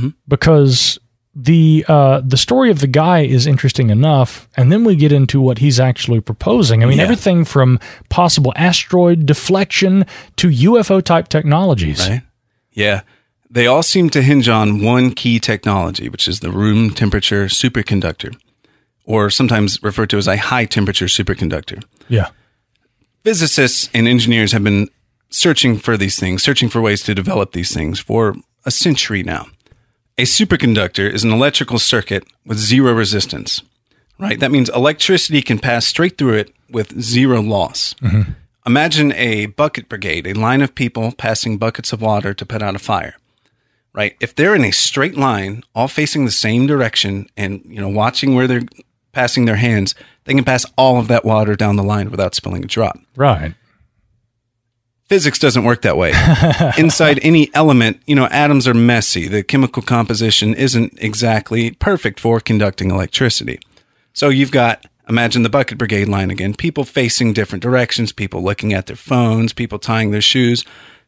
because the story of the guy is interesting enough, and then we get into what he's actually proposing. I mean, everything from possible asteroid deflection to UFO-type technologies. Right. Yeah. They all seem to hinge on one key technology, which is the room temperature superconductor, or sometimes referred to as a high temperature superconductor. Yeah. Physicists and engineers have been searching for these things, searching for ways to develop these things for a century now. A superconductor is an electrical circuit with zero resistance, right? That means electricity can pass straight through it with zero loss. Mm-hmm. Imagine a bucket brigade, a line of people passing buckets of water to put out a fire. Right. If they're in a straight line, all facing the same direction and, watching where they're passing their hands, they can pass all of that water down the line without spilling a drop. Right. Physics doesn't work that way. Inside any element, atoms are messy. The chemical composition isn't exactly perfect for conducting electricity. So you've got, imagine the bucket brigade line again, people facing different directions, people looking at their phones, people tying their shoes.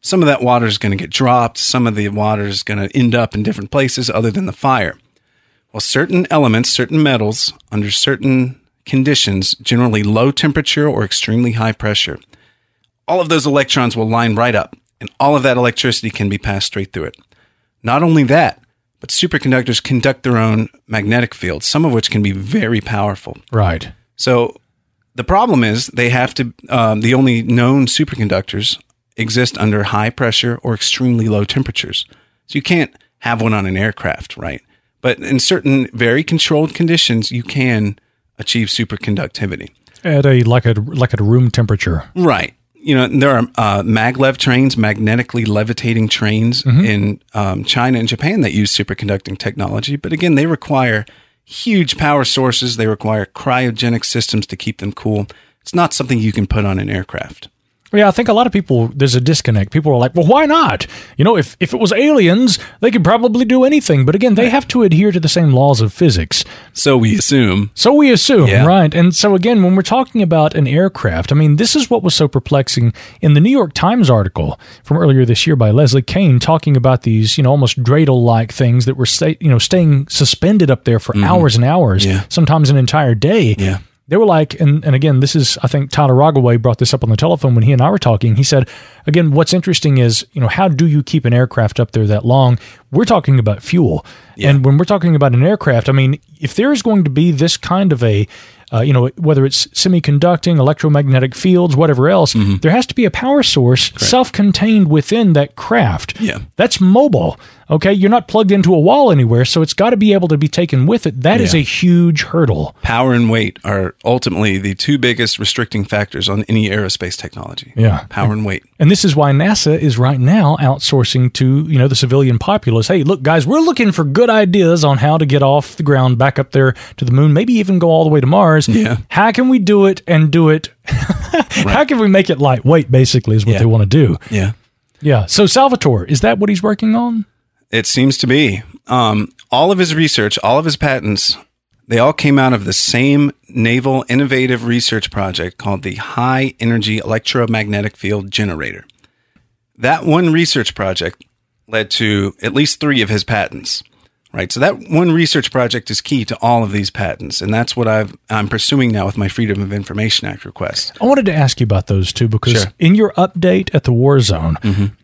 some of that water is going to get dropped. Some of the water is going to end up in different places other than the fire. Well, certain elements, certain metals, under certain conditions, generally low temperature or extremely high pressure, all of those electrons will line right up, and all of that electricity can be passed straight through it. Not only that, but superconductors conduct their own magnetic fields, some of which can be very powerful. Right. So the problem is they have to, the only known superconductors exist under high pressure or extremely low temperatures. So you can't have one on an aircraft, right? But in certain very controlled conditions, you can achieve superconductivity. At like a room temperature. Right. You know, there are maglev trains, magnetically levitating trains in China and Japan that use superconducting technology. But again, they require huge power sources. They require cryogenic systems to keep them cool. It's not something you can put on an aircraft. Yeah, I think a lot of people, there's a disconnect. People are like, well, why not? You know, if it was aliens, they could probably do anything. But again, they have to adhere to the same laws of physics. So we assume. Yeah. Right. And so again, when we're talking about an aircraft, I mean, this is what was so perplexing in the New York Times article from earlier this year by Leslie Kane, talking about these, almost dreidel-like things that were staying suspended up there for hours and hours, sometimes an entire day. Yeah. They were like, and again, this is, I think Tyler Rogaway brought this up on the telephone when he and I were talking. He said, again, what's interesting is, how do you keep an aircraft up there that long? We're talking about fuel. Yeah. And when we're talking about an aircraft, I mean, if there is going to be this kind of a, whether it's semiconducting, electromagnetic fields, whatever else, there has to be a power source self-contained within that craft. Yeah. That's mobile. Okay, you're not plugged into a wall anywhere, so it's got to be able to be taken with it. That is a huge hurdle. Power and weight are ultimately the two biggest restricting factors on any aerospace technology. Yeah. Power and weight. And this is why NASA is right now outsourcing to, the civilian populace. Hey, look, guys, we're looking for good ideas on how to get off the ground, back up there to the moon, maybe even go all the way to Mars. Yeah. How can we do it and do it? How can we make it lightweight, basically, is what they want to do. Yeah. Yeah. So Salvatore, is that what he's working on? It seems to be. All of his research, all of his patents, they all came out of the same naval innovative research project called the High Energy Electromagnetic Field Generator. That one research project led to at least 3 of his patents, right? So that one research project is key to all of these patents, and that's what I'm pursuing now with my Freedom of Information Act request. I wanted to ask you about those too, because in your update at the War Zone,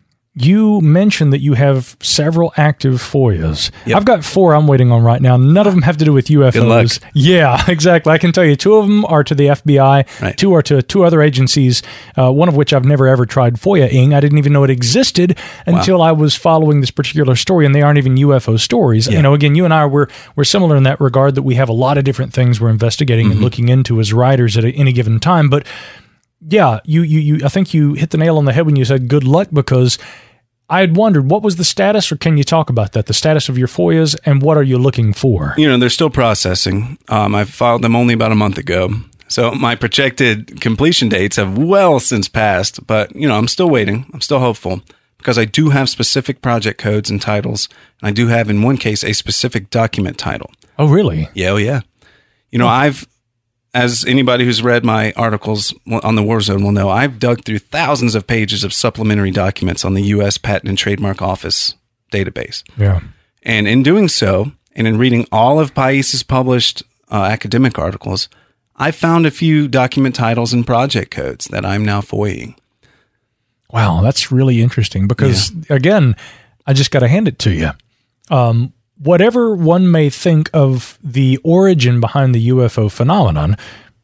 you mentioned that you have several active FOIAs. Yep. I've got 4 I'm waiting on right now. None of them have to do with UFOs. Good luck. Yeah, exactly. I can tell you 2 of them are to the FBI, 2 are to 2 other agencies, one of which I've never ever tried FOIA-ing. I didn't even know it existed until I was following this particular story, and they aren't even UFO stories. Yeah. Again, you and I, we're similar in that regard, that we have a lot of different things we're investigating and looking into as writers at any given time. But yeah, I think you hit the nail on the head when you said good luck, because I had wondered, what was the status, or can you talk about that, the status of your FOIAs, and what are you looking for? They're still processing. I filed them only about a month ago. So my projected completion dates have well since passed, but, I'm still waiting. I'm still hopeful, because I do have specific project codes and titles, and I do have, in one case, a specific document title. Oh, really? Yeah, oh, yeah. I've, as anybody who's read my articles on the War Zone will know, I've dug through thousands of pages of supplementary documents on the U.S. Patent and Trademark Office database. Yeah. And in doing so, and in reading all of Pais's published academic articles, I found a few document titles and project codes that I'm now FOIAing. Wow, that's really interesting, because, again, I just got to hand it to you. Whatever one may think of the origin behind the UFO phenomenon,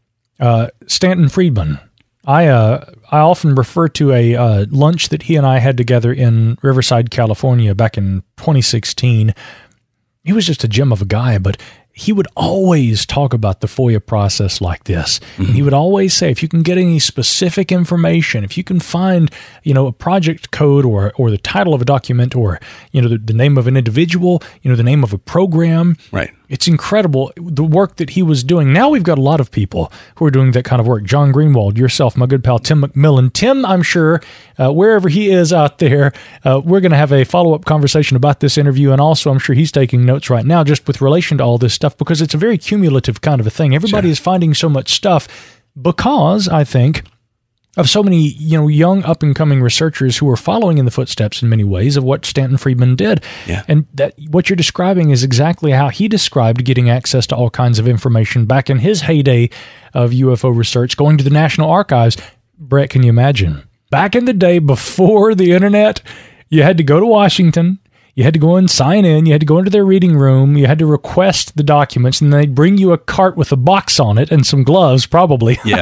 Stanton Friedman, I often refer to a lunch that he and I had together in Riverside, California back in 2016. He was just a gem of a guy, but he would always talk about the FOIA process like this. And he would always say, if you can get any specific information, if you can find, a project code or the title of a document, or, the name of an individual, the name of a program. Right. It's incredible the work that he was doing. Now we've got a lot of people who are doing that kind of work. John Greenwald, yourself, my good pal Tim McMillan. Tim, I'm sure, wherever he is out there, we're going to have a follow-up conversation about this interview. And also, I'm sure he's taking notes right now just with relation to all this stuff, because it's a very cumulative kind of a thing. Everybody is finding so much stuff because, I think, of so many, young up-and-coming researchers who are following in the footsteps in many ways of what Stanton Friedman did. Yeah. And that what you're describing is exactly how he described getting access to all kinds of information back in his heyday of UFO research, going to the National Archives. Brett, can you imagine? Back in the day before the internet, you had to go to Washington. You had to go and sign in. You had to go into their reading room. You had to request the documents, and they'd bring you a cart with a box on it and some gloves, probably. Yeah.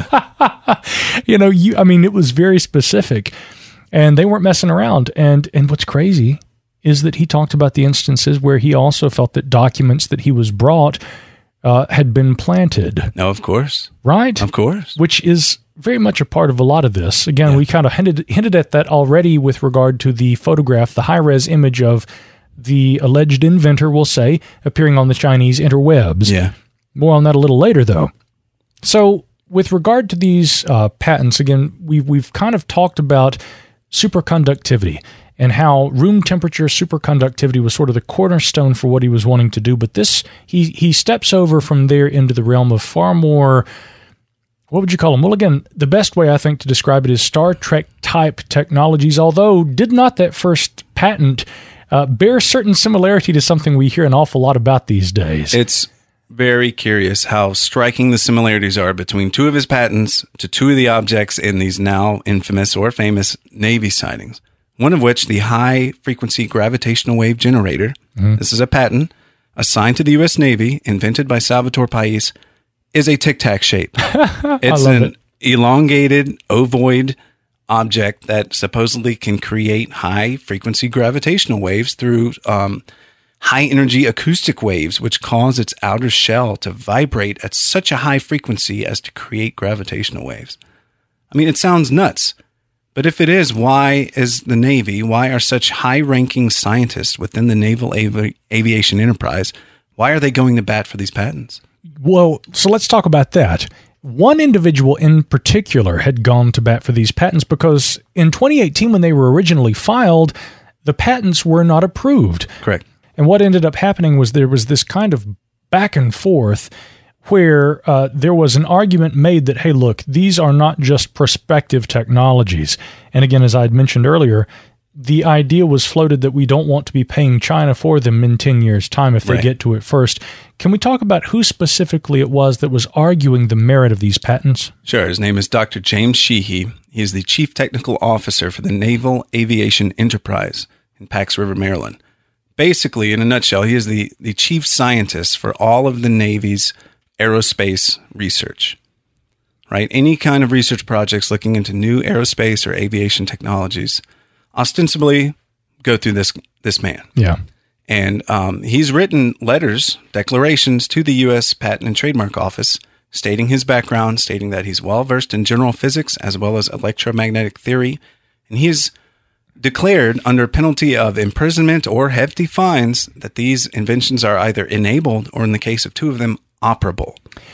It was very specific, and they weren't messing around. And what's crazy is that he talked about the instances where he also felt that documents that he was brought had been planted. No, of course. Right? Of course. Which is very much a part of a lot of this. Again, we kind of hinted at that already with regard to the photograph, the high-res image of the alleged inventor, we'll say, appearing on the Chinese interwebs. Yeah. More on that a little later, though. So, with regard to these patents, again, we've kind of talked about superconductivity and how room temperature superconductivity was sort of the cornerstone for what he was wanting to do. But this, he steps over from there into the realm of far more, what would you call them? Well, again, the best way I think to describe it is Star Trek type technologies, although did not that first patent bear certain similarity to something we hear an awful lot about these days. It's very curious how striking the similarities are between two of his patents to two of the objects in these now infamous or famous Navy sightings. One of which, the high-frequency gravitational wave generator. Mm-hmm. This is a patent assigned to the U.S. Navy, invented by Salvatore Pais, is a tic-tac shape. It's an elongated, ovoid object that supposedly can create high-frequency gravitational waves through high-energy acoustic waves, which cause its outer shell to vibrate at such a high frequency as to create gravitational waves. I mean, it sounds nuts. But if it is, why are such high-ranking scientists within the naval aviation enterprise, why are they going to bat for these patents? Well, so let's talk about that. One individual in particular had gone to bat for these patents because in 2018, when they were originally filed, the patents were not approved. Correct. And what ended up happening was there was this kind of back and forth where there was an argument made that, hey, look, these are not just prospective technologies. And again, as I had mentioned earlier, the idea was floated that we don't want to be paying China for them in 10 years' time if they get to it first. Can we talk about who specifically it was that was arguing the merit of these patents? Sure. His name is Dr. James Sheehy. He is the Chief Technical Officer for the Naval Aviation Enterprise in Pax River, Maryland. Basically, in a nutshell, he is the chief scientist for all of the Navy's aerospace research, right? Any kind of research projects looking into new aerospace or aviation technologies ostensibly go through this man. Yeah. And he's written letters, declarations to the U.S. Patent and Trademark Office stating his background, stating that he's well-versed in general physics as well as electromagnetic theory. And he has declared under penalty of imprisonment or hefty fines that these inventions are either enabled or, in the case of two of them, operable.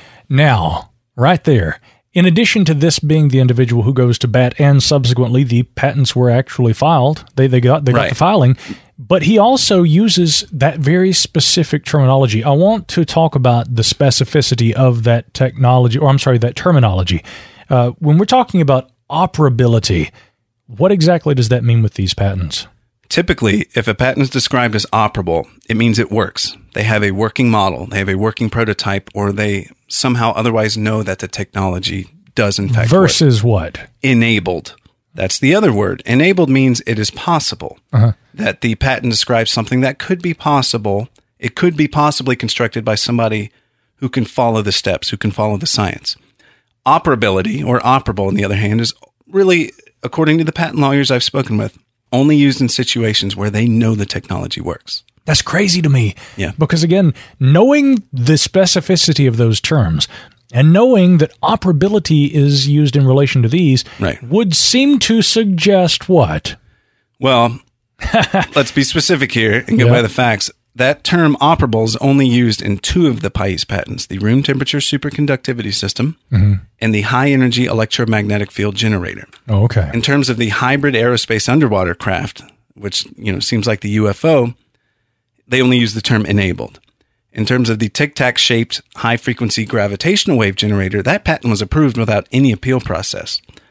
Now, right there, in addition to this being the individual who goes to bat and subsequently the patents were actually filed, they got the filing, but he also uses that very specific terminology. I want to talk about the specificity of that technology, that terminology. When we're talking about operability, what exactly does that mean with these patents? Typically, if a patent is described as operable, it means it works. They have a working model, they have a working prototype, or they somehow otherwise know that the technology does in fact work. Versus what? Enabled. That's the other word. Enabled means it is possible. That the patent describes something that could be possible. It could be possibly constructed by somebody who can follow the steps, who can follow the science. Operability, or operable, on the other hand, is really, according to the patent lawyers I've spoken with, only used in situations where they know the technology works. That's crazy to me. Yeah. Because again, knowing the specificity of those terms and knowing that operability is used in relation to these would seem to suggest what? Well, let's be specific here and go by the facts. That term operable is only used in two of the Pais patents, the room temperature superconductivity system and the high energy electromagnetic field generator. Oh, okay. In terms of the hybrid aerospace underwater craft, which seems like the UFO, they only use the term enabled. In terms of the tic-tac shaped high frequency gravitational wave generator, that patent was approved without any appeal process.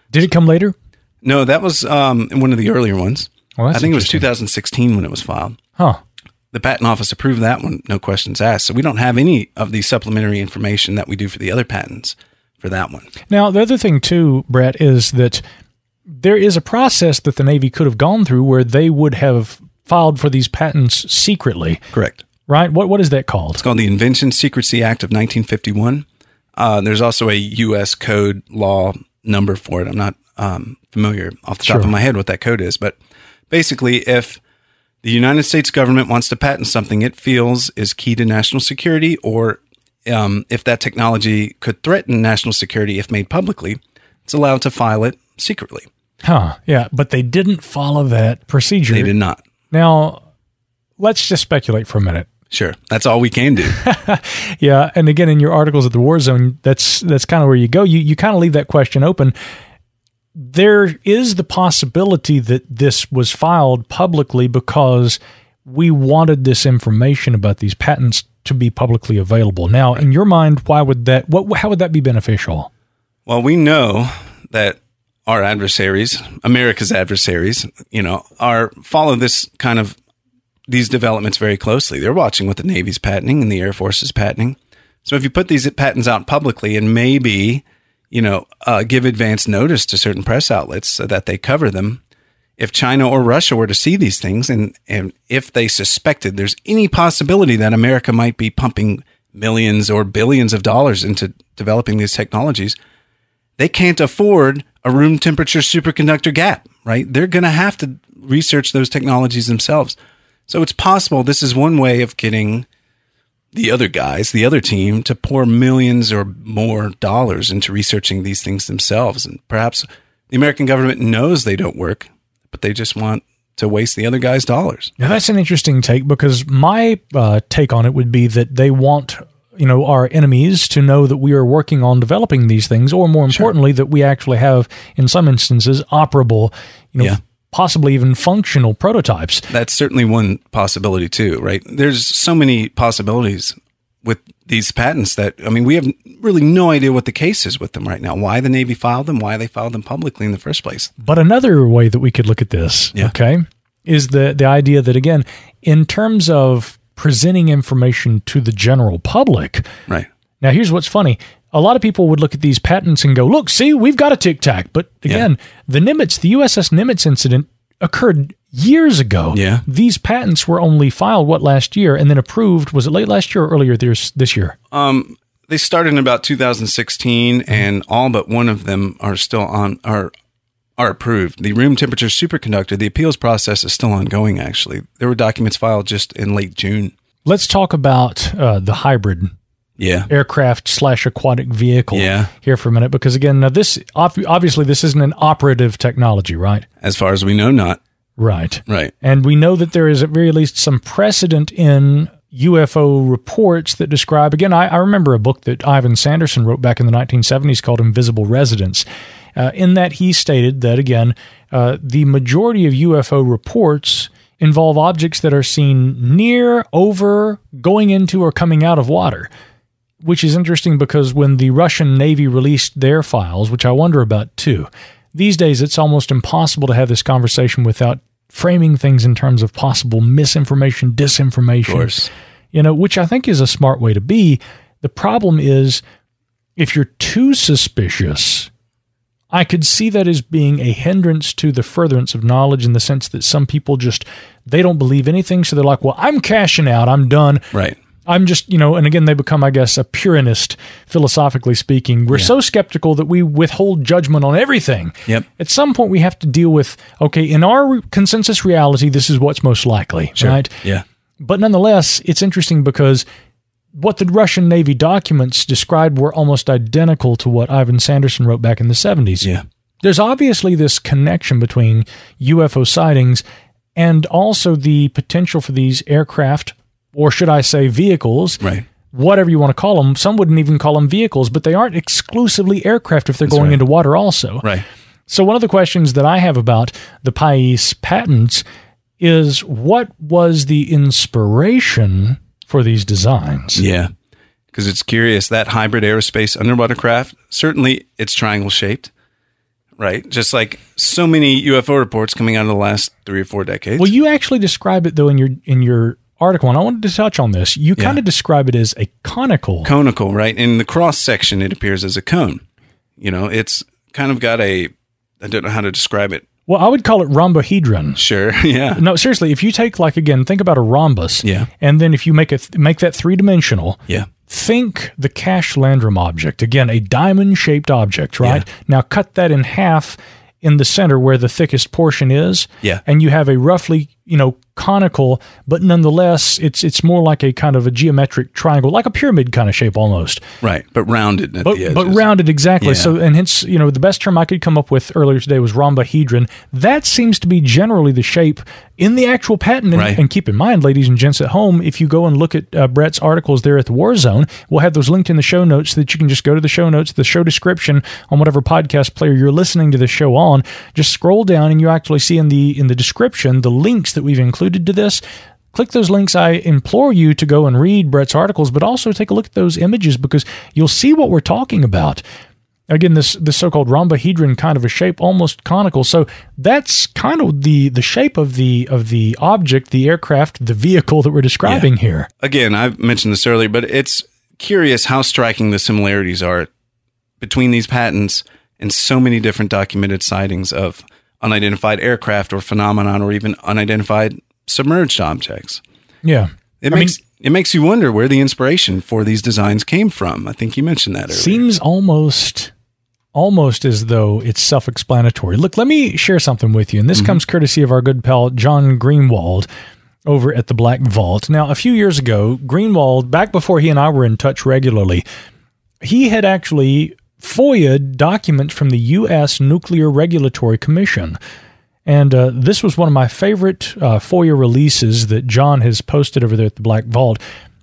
Did it come later? No, that was one of the earlier ones. Well, I think it was 2016 when it was filed. Huh. The Patent Office approved that one, no questions asked. So we don't have any of the supplementary information that we do for the other patents for that one. Now, the other thing, too, Brett, is that there is a process that the Navy could have gone through where they would have filed for these patents secretly. Correct. Right? What is that called? It's called the Invention Secrecy Act of 1951. There's also a U.S. code law number for it. I'm not familiar off the top of my head what that code is, but basically, if the United States government wants to patent something it feels is key to national security, or if that technology could threaten national security if made publicly, it's allowed to file it secretly. Huh. Yeah, but they didn't follow that procedure. They did not. Now, let's just speculate for a minute. Sure. That's all we can do. Yeah, and again, in your articles at the War Zone, that's kind of where you go. You kind of leave that question open. There is the possibility that this was filed publicly because we wanted this information about these patents to be publicly available. Now, in your mind, why would that? How would that be beneficial? Well, we know that our adversaries, America's adversaries, follow this kind of these developments very closely. They're watching what the Navy's patenting and the Air Force is patenting. So if you put these patents out publicly and maybe give advance notice to certain press outlets so that they cover them. If China or Russia were to see these things and if they suspected there's any possibility that America might be pumping millions or billions of dollars into developing these technologies, they can't afford a room temperature superconductor gap, right? They're going to have to research those technologies themselves. So it's possible this is one way of getting the other guys, the other team, to pour millions or more dollars into researching these things themselves. And perhaps the American government knows they don't work, but they just want to waste the other guy's dollars. Now, that's an interesting take, because my take on it would be that they want our enemies to know that we are working on developing these things, or more importantly, that we actually have, in some instances, operable, possibly even functional prototypes. That's certainly one possibility too, right? There's so many possibilities with these patents that, we have really no idea what the case is with them right now, why the Navy filed them, why they filed them publicly in the first place. But another way that we could look at this, is the idea that, again, in terms of presenting information to the general public. Right. Now, here's what's funny. A lot of people would look at these patents and go, look, see, we've got a tic-tac. But again, the USS Nimitz incident occurred years ago. Yeah. These patents were only filed, last year, and then approved. Was it late last year or earlier this year? They started in about 2016, and all but one of them are still are approved. The room temperature superconductor, the appeals process is still ongoing, actually. There were documents filed just in late June. Let's talk about the hybrid aircraft/aquatic vehicle here for a minute, because again, now this obviously this isn't an operative technology, right? As far as we know, not. Right. Right. And we know that there is at very least some precedent in UFO reports that describe, again, I remember a book that Ivan Sanderson wrote back in the 1970s called Invisible Residents. In that he stated that, again, the majority of UFO reports involve objects that are seen near, over, going into, or coming out of water. Which is interesting because when the Russian Navy released their files, which I wonder about too, these days it's almost impossible to have this conversation without framing things in terms of possible misinformation, disinformation, of course. Which I think is a smart way to be. The problem is if you're too suspicious, I could see that as being a hindrance to the furtherance of knowledge, in the sense that some people they don't believe anything. So they're like, well, I'm cashing out. I'm done. Right. I'm just, and again, they become, I guess, a Puritanist, philosophically speaking. We're so skeptical that we withhold judgment on everything. Yep. At some point, we have to deal with, okay, in our consensus reality, this is what's most likely, right? Yeah. But nonetheless, it's interesting because what the Russian Navy documents described were almost identical to what Ivan Sanderson wrote back in the 70s. Yeah. There's obviously this connection between UFO sightings and also the potential for these aircraft, or should I say vehicles, right? Whatever you want to call them. Some wouldn't even call them vehicles, but they aren't exclusively aircraft if they're going into water also. Right. So one of the questions that I have about the PAIS patents is, what was the inspiration for these designs? Yeah, because it's curious. That hybrid aerospace underwater craft, certainly it's triangle shaped, right? Just like so many UFO reports coming out of the last 3 or 4 decades. Well, you actually describe it, though, in your article, and I wanted to touch on this. You kind of describe it as a conical. Conical, right? In the cross section, it appears as a cone. It's kind of got I don't know how to describe it. Well, I would call it rhombohedron. Sure, yeah. No, seriously, if you take, think about a rhombus, and then if you make that three-dimensional, think the Cash Landrum object. Again, a diamond-shaped object, right? Yeah. Now cut that in half in the center where the thickest portion is, and you have a roughly, conical, but nonetheless, it's more like a kind of a geometric triangle, like a pyramid kind of shape almost. Right, but rounded at the edges. But rounded, exactly. Yeah. So, and hence, the best term I could come up with earlier today was rhombohedron. That seems to be generally the shape in the actual patent. And keep in mind, ladies and gents at home, if you go and look at Brett's articles there at the War Zone, we'll have those linked in the show notes so that you can just go to the show notes, the show description on whatever podcast player you're listening to the show on. Just scroll down and you actually see in the description the links that we've included to this. Click those links. I implore you to go and read Brett's articles, but also take a look at those images because you'll see what we're talking about. Again, this so-called rhombohedron kind of a shape, almost conical. So that's kind of the shape of the object, the aircraft, the vehicle that we're describing here. Again, I've mentioned this earlier, but it's curious how striking the similarities are between these patents and so many different documented sightings of unidentified aircraft or phenomenon or even unidentified submerged objects. Yeah. It makes you wonder where the inspiration for these designs came from. I think you mentioned that earlier. Seems almost as though it's self-explanatory. Look, let me share something with you, and this comes courtesy of our good pal John Greenwald over at the Black Vault. Now, a few years ago, Greenwald, back before he and I were in touch regularly, he had actually FOIA'd documents from the U.S. Nuclear Regulatory Commission. And this was one of my favorite FOIA releases that John has posted over there at the Black Vault.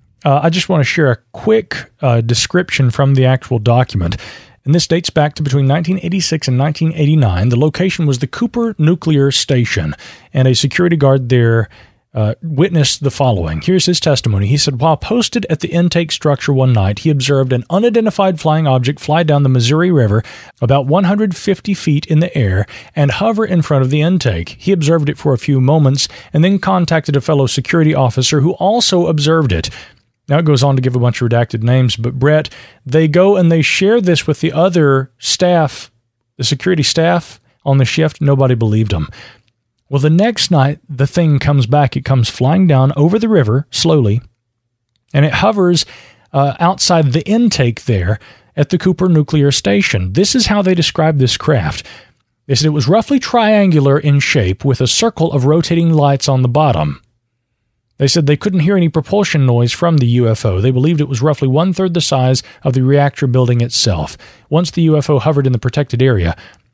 I just want to share a quick description from the actual document. And this dates back to between 1986 and 1989. The location was the Cooper Nuclear Station, and a security guard there witnessed the following. Here's his testimony. He said, while posted at the intake structure one night, he observed an unidentified flying object fly down the Missouri River about 150 feet in the air and hover in front of the intake. He observed it for a few moments and then contacted a fellow security officer who also observed it. Now it goes on to give a bunch of redacted names, but Brett, they go and they share this with the other staff, the security staff on the shift. Nobody believed them. Well, the next night, the thing comes back. It comes flying down over the river slowly, and it hovers outside the intake there at the Cooper Nuclear Station. This is how they described this craft. They said it was roughly triangular in shape with a circle of rotating lights on the bottom. They said they couldn't hear any propulsion noise from the UFO. They believed it was roughly 1/3 the size of the reactor building itself. Once the UFO hovered in the protected area,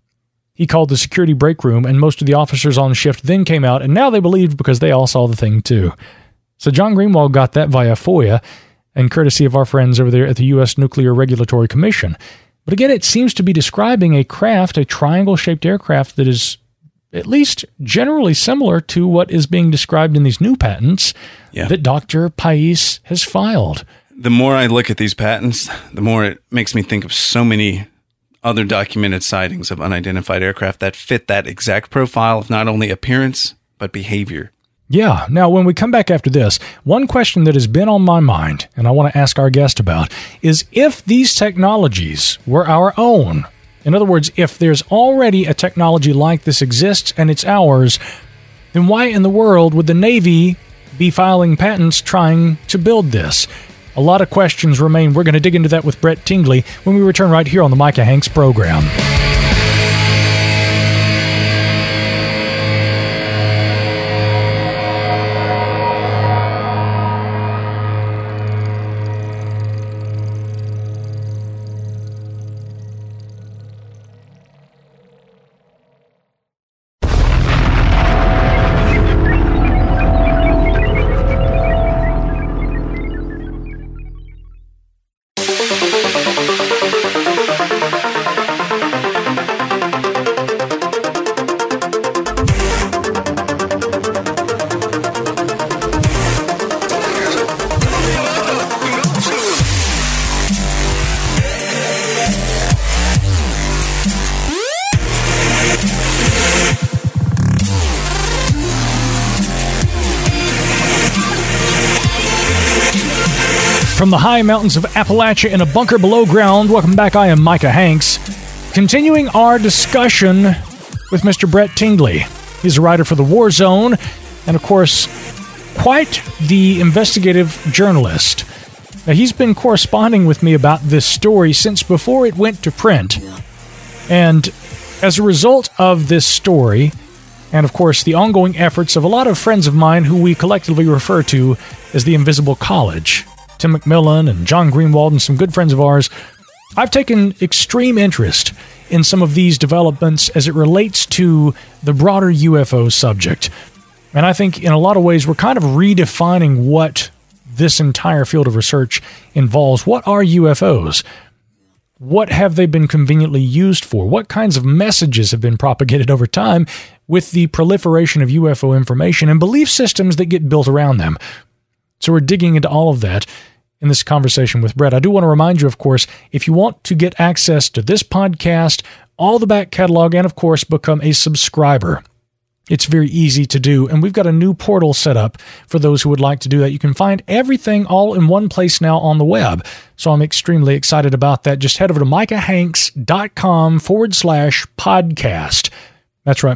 he called the security break room, and most of the officers on shift then came out, and now they believed because they all saw the thing too. So John Greenwald got that via FOIA, and courtesy of our friends over there at the U.S. Nuclear Regulatory Commission. But again, it seems to be describing a craft, a triangle-shaped aircraft that is at least generally similar to what is being described in these new patents that Dr. Pais has filed. The more I look at these patents, the more it makes me think of so many other documented sightings of unidentified aircraft that fit that exact profile of not only appearance, but behavior. Yeah. Now, when we come back after this, one question that has been on my mind, and I want to ask our guest about, is if these technologies were our own, in other words, if there's already a technology like this exists and it's ours, then why in the world would the Navy be filing patents trying to build this? A lot of questions remain. We're going to dig into that with Brett Tingley when we return right here on the Micah Hanks program. from the high mountains of Appalachia in a bunker below ground. Welcome back. I am Micah Hanks. Continuing our discussion with Mr. Brett Tingley. He's a writer for The War Zone and, of course, quite the investigative journalist. Now, he's been corresponding with me about this story since before it went to print. And as a result of this story, and, of course, the ongoing efforts of a lot of friends of mine who we collectively refer to as the Invisible College, Tim McMillan and John Greenwald and some good friends of ours, I've taken extreme interest in some of these developments as it relates to the broader UFO subject. And I think in a lot of ways we're kind of redefining what this entire field of research involves. What are UFOs? What have they been conveniently used for? What kinds of messages have been propagated over time with the proliferation of UFO information and belief systems that get built around them? So we're digging into all of that in this conversation with Brett. I do want to remind you, of course, if you want to get access to this podcast, all the back catalog, and, of course, become a subscriber, it's very easy to do. And we've got a new portal set up for those who would like to do that. You can find everything all in one place now on the web. So I'm extremely excited about that. Just head over to micahhanks.com/podcast. That's right,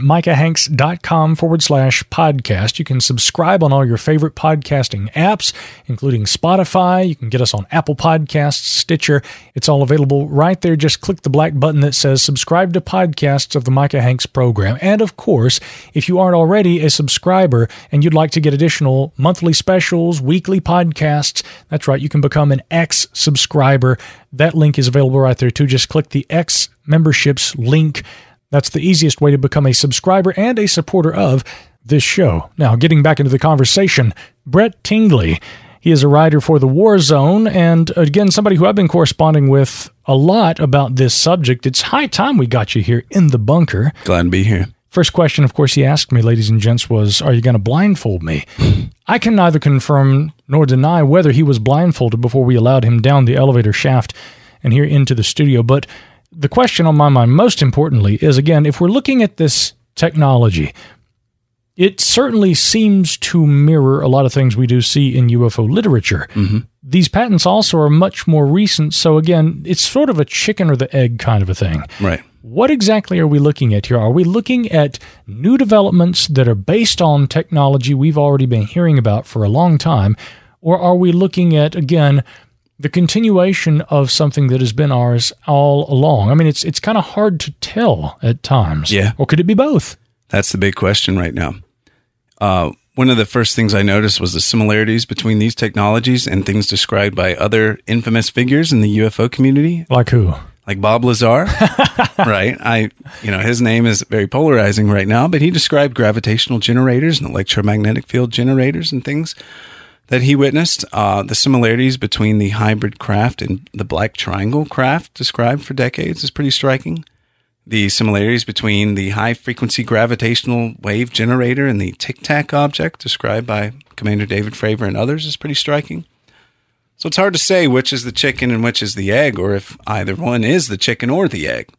micahhanks.com/podcast. You can subscribe on all your favorite podcasting apps, including Spotify. You can get us on Apple Podcasts, Stitcher. It's all available right there. Just click the black button that says subscribe to podcasts of the Micah Hanks program. And, of course, if you aren't already a subscriber and you'd like to get additional monthly specials, weekly podcasts, that's right, you can become an X subscriber. That link is available right there, too. Just click the X memberships link. That's the easiest way to become a subscriber and a supporter of this show. Now, getting back into the conversation, Brett Tingley. He is a writer for The War Zone, and again, somebody who I've been corresponding with a lot about this subject. It's high time we got you here in the bunker. Glad to be here. First question, of course, he asked me, ladies and gents, was, are you going to blindfold me? I can neither confirm nor deny whether he was blindfolded before we allowed him down the elevator shaft and here into the studio, but the question on my mind, most importantly, is, again, if we're looking at this technology, it certainly seems to mirror a lot of things we do see in UFO literature. Mm-hmm. These patents also are much more recent, so again, it's sort of a chicken or the egg kind of a thing. Right. What exactly are we looking at here? Are we looking at new developments that are based on technology we've already been hearing about for a long time, or are we looking at, again, the continuation of something that has been ours all along? I mean, it's kind of hard to tell at times. Yeah. Or could it be both? That's the big question right now. One of the first things I noticed was the similarities between these technologies and things described by other infamous figures in the UFO community. Like who? Like Bob Lazar. Right. His name is very polarizing right now, but he described gravitational generators and electromagnetic field generators and things that he witnessed. The similarities between the hybrid craft and the Black Triangle craft described for decades is pretty striking. The similarities between the high-frequency gravitational wave generator and the Tic Tac object described by Commander David Fravor and others is pretty striking. So it's hard to say which is the chicken and which is the egg, or if either one is the chicken or the egg.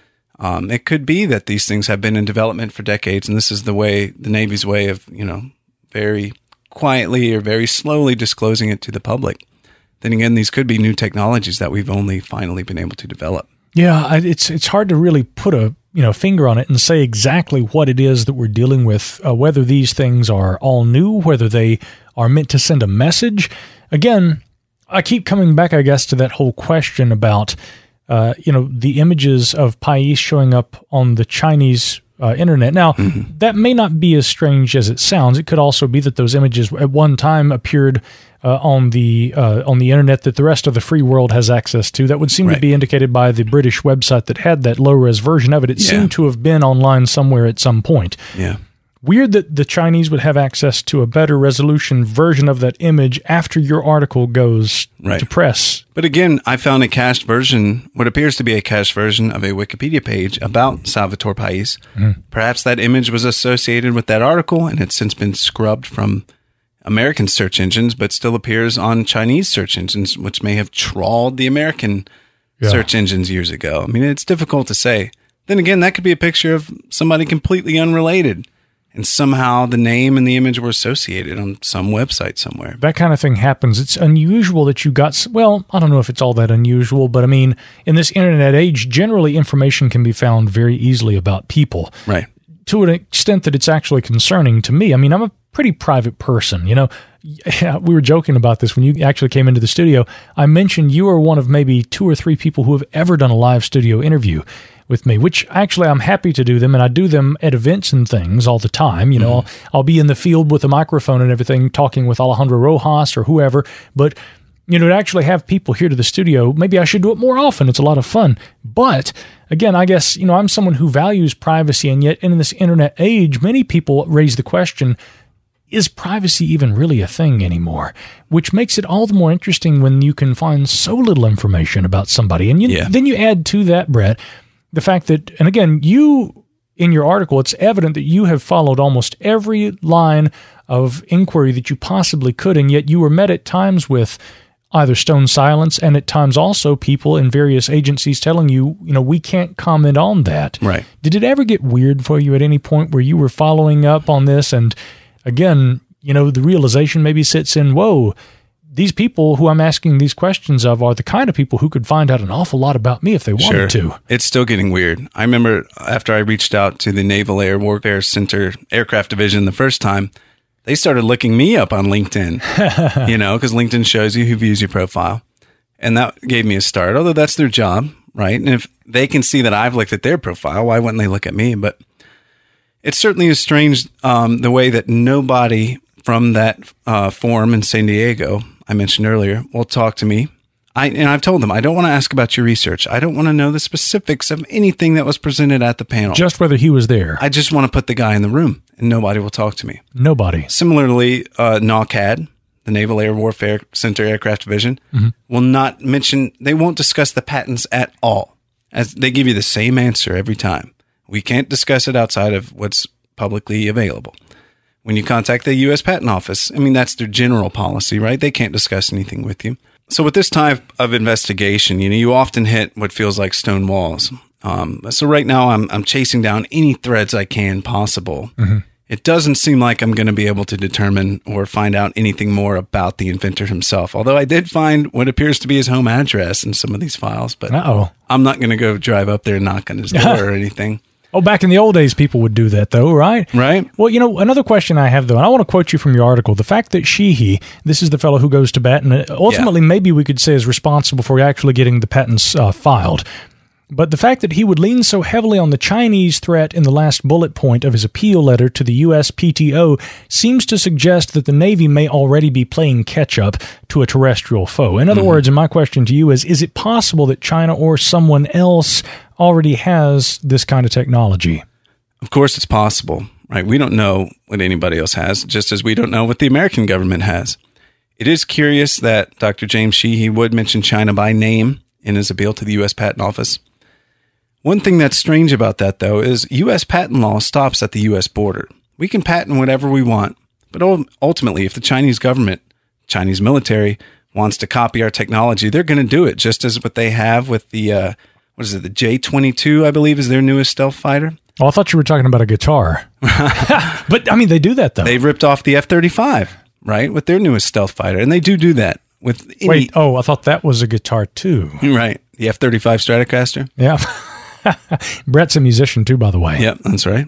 It could be that these things have been in development for decades, and this is the Navy's way of, very quietly or very slowly disclosing it to the public. Then again, these could be new technologies that we've only finally been able to develop. Yeah, it's hard to really put a finger on it and say exactly what it is that we're dealing with, whether these things are all new, whether they are meant to send a message. Again, I keep coming back, I guess, to that whole question about the images of Pais showing up on the Chinese internet. Now, that may not be as strange as it sounds. It could also be that those images at one time appeared on the internet that the rest of the free world has access to. That would seem to be indicated by the British website that had that low-res version of it. It seemed to have been online somewhere at some point. Yeah. Weird that the Chinese would have access to a better resolution version of that image after your article goes to press. But again, I found a cached version, what appears to be a cached version of a Wikipedia page about Salvatore Pais. Perhaps that image was associated with that article and it's since been scrubbed from American search engines, but still appears on Chinese search engines, which may have trawled the American search engines years ago. I mean, it's difficult to say. Then again, that could be a picture of somebody completely unrelated. and somehow the name and the image were associated on some website somewhere. That kind of thing happens. It's unusual that you got, well, I don't know if it's all that unusual, but I mean, in this internet age, generally information can be found very easily about people. Right. To an extent that it's actually concerning to me. I mean, I'm a pretty private person, you know. We were joking about this when you actually came into the studio. I mentioned you are one of maybe 2 or 3 people who have ever done a live studio interview with me, which actually I'm happy to do them, and I do them at events and things all the time. You know, I'll be in the field with a microphone and everything, talking with Alejandro Rojas or whoever, but you know, to actually have people here to the studio, maybe I should do it more often. It's a lot of fun. But again, I guess, you know, I'm someone who values privacy, and yet in this internet age, many people raise the question, is privacy even really a thing anymore? Which makes it all the more interesting when you can find so little information about somebody. And then you add to that, Brett, the fact that, and again, you, in your article, it's evident that you have followed almost every line of inquiry that you possibly could, and yet you were met at times with either stone silence and at times also people in various agencies telling you, you know, we can't comment on that. Right. Did it ever get weird for you at any point where you were following up on this and, again, you know, the realization maybe sits in, whoa, these people who I'm asking these questions of are the kind of people who could find out an awful lot about me if they wanted to. It's still getting weird. I remember after I reached out to the Naval Air Warfare Center Aircraft Division the first time, they started looking me up on LinkedIn, you know, because LinkedIn shows you who views your profile. And that gave me a start, although that's their job, right? And if they can see that I've looked at their profile, why wouldn't they look at me? But it certainly is strange the way that nobody from that forum in San Diego I mentioned earlier will talk to me. And I've told them, I don't want to ask about your research. I don't want to know the specifics of anything that was presented at the panel. Just whether he was there. I just want to put the guy in the room, and nobody will talk to me. Nobody. Similarly, NAWCAD, the Naval Air Warfare Center Aircraft Division, will not mention, they won't discuss the patents at all. As they give you the same answer every time. We can't discuss it outside of what's publicly available. When you contact the U.S. Patent Office, I mean, that's their general policy, right? They can't discuss anything with you. So with this type of investigation, you know, you often hit what feels like stone walls. So right now I'm chasing down any threads I can possible. It doesn't seem like I'm going to be able to determine or find out anything more about the inventor himself. Although I did find what appears to be his home address in some of these files, but I'm not going to go drive up there and knock on his door or anything. Oh, back in the old days, people would do that, though, right? Right. Well, you know, another question I have, though, and I want to quote you from your article. The fact that Sheehy, this is the fellow who goes to bat, and ultimately maybe we could say is responsible for actually getting the patents filed. But the fact that he would lean so heavily on the Chinese threat in the last bullet point of his appeal letter to the USPTO seems to suggest that the Navy may already be playing catch-up to a terrestrial foe. In other words, and my question to you is it possible that China or someone else already has this kind of technology? Of course it's possible, right? We don't know what anybody else has, just as we don't know what the American government has. It is curious that Dr. James Sheehy would mention China by name in his appeal to the U.S. Patent Office. One thing that's strange about that, though, is U.S. patent law stops at the U.S. border. We can patent whatever we want, but ultimately, if the Chinese government, Chinese military, wants to copy our technology, they're going to do it, just as what they have with the, the J-22, I believe, is their newest stealth fighter. Oh, I thought you were talking about a guitar. But, I mean, they do that, though. They've ripped off the F-35, right, with their newest stealth fighter, and they do that. With I thought that was a guitar, too. Right, the F-35 Stratocaster. Yeah. Brett's a musician too, by the way. Yep, that's right.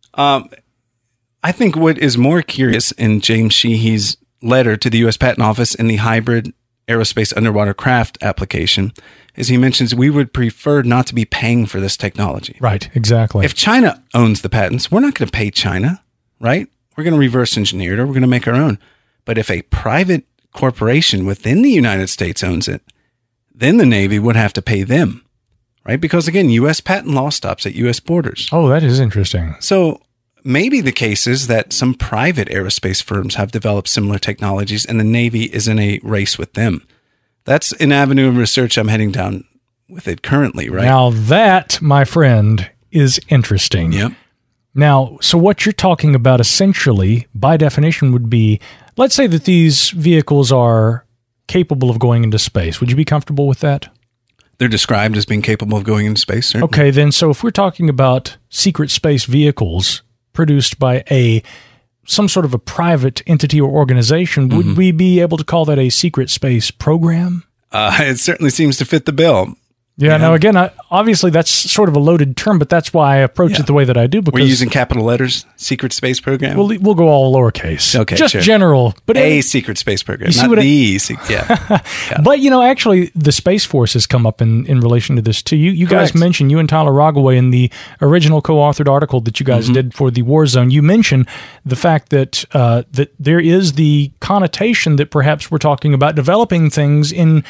I think what is more curious in James Sheehy's letter to the U.S. Patent Office in the hybrid aerospace underwater craft application is he mentions we would prefer not to be paying for this technology. Right, exactly. If China owns the patents, we're not going to pay China, right? We're going to reverse engineer it or we're going to make our own. But if a private corporation within the United States owns it, then the Navy would have to pay them. Right? Because again, U.S. patent law stops at U.S. borders. Oh, that is interesting. So maybe the case is that some private aerospace firms have developed similar technologies and the Navy is in a race with them. That's an avenue of research I'm heading down with it currently, right? Now that, my friend, is interesting. Yep. Now, so what you're talking about essentially, by definition, would be, let's say that these vehicles are capable of going into space. Would you be comfortable with that? They're described as being capable of going into space, certainly. Okay, then, so if we're talking about secret space vehicles, produced by some sort of a private entity or organization, would we be able to call that a secret space program? It certainly seems to fit the bill. Yeah, now again, obviously that's sort of a loaded term, but that's why I approach it the way that I do. Because we're using capital letters, secret space program? We'll go all lowercase. Okay, just sure. general. But secret space program, not yeah. But, actually, the Space Force has come up in relation to this, too. You guys mentioned, you and Tyler Rogaway, in the original co-authored article that you guys did for the War Zone, you mentioned the fact that that there is the connotation that perhaps we're talking about developing things in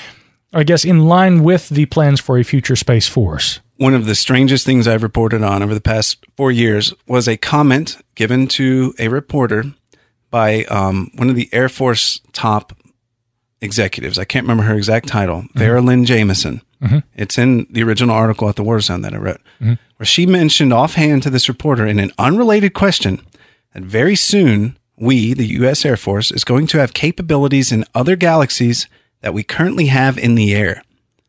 line with the plans for a future Space Force. One of the strangest things I've reported on over the past 4 years was a comment given to a reporter by one of the Air Force top executives. I can't remember her exact title, Vera Lynn Jameson. It's in the original article at the War Zone that I wrote, where she mentioned offhand to this reporter in an unrelated question that very soon we, the U.S. Air Force, is going to have capabilities in other galaxies that we currently have in the air.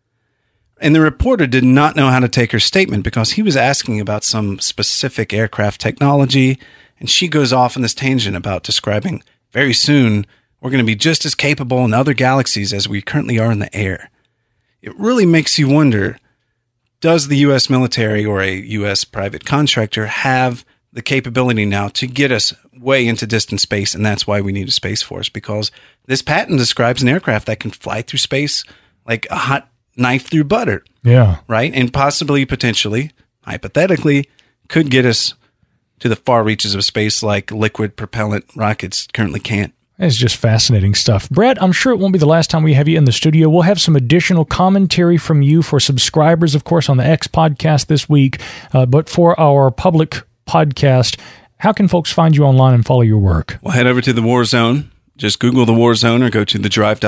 And the reporter did not know how to take her statement because he was asking about some specific aircraft technology, and she goes off on this tangent about describing very soon we're going to be just as capable in other galaxies as we currently are in the air. It really makes you wonder, does the U.S. military or a U.S. private contractor have the capability now to get us way into distant space, and that's why we need a Space Force, because this patent describes an aircraft that can fly through space like a hot knife through butter. Yeah. Right? And possibly, potentially, hypothetically, could get us to the far reaches of space like liquid propellant rockets currently can't. It's just fascinating stuff. Brett, I'm sure it won't be the last time we have you in the studio. We'll have some additional commentary from you for subscribers, of course, on the X podcast this week. But for our public podcast, how can folks find you online and follow your work? Well, head over to the War Zone. Just Google the War Zone or go to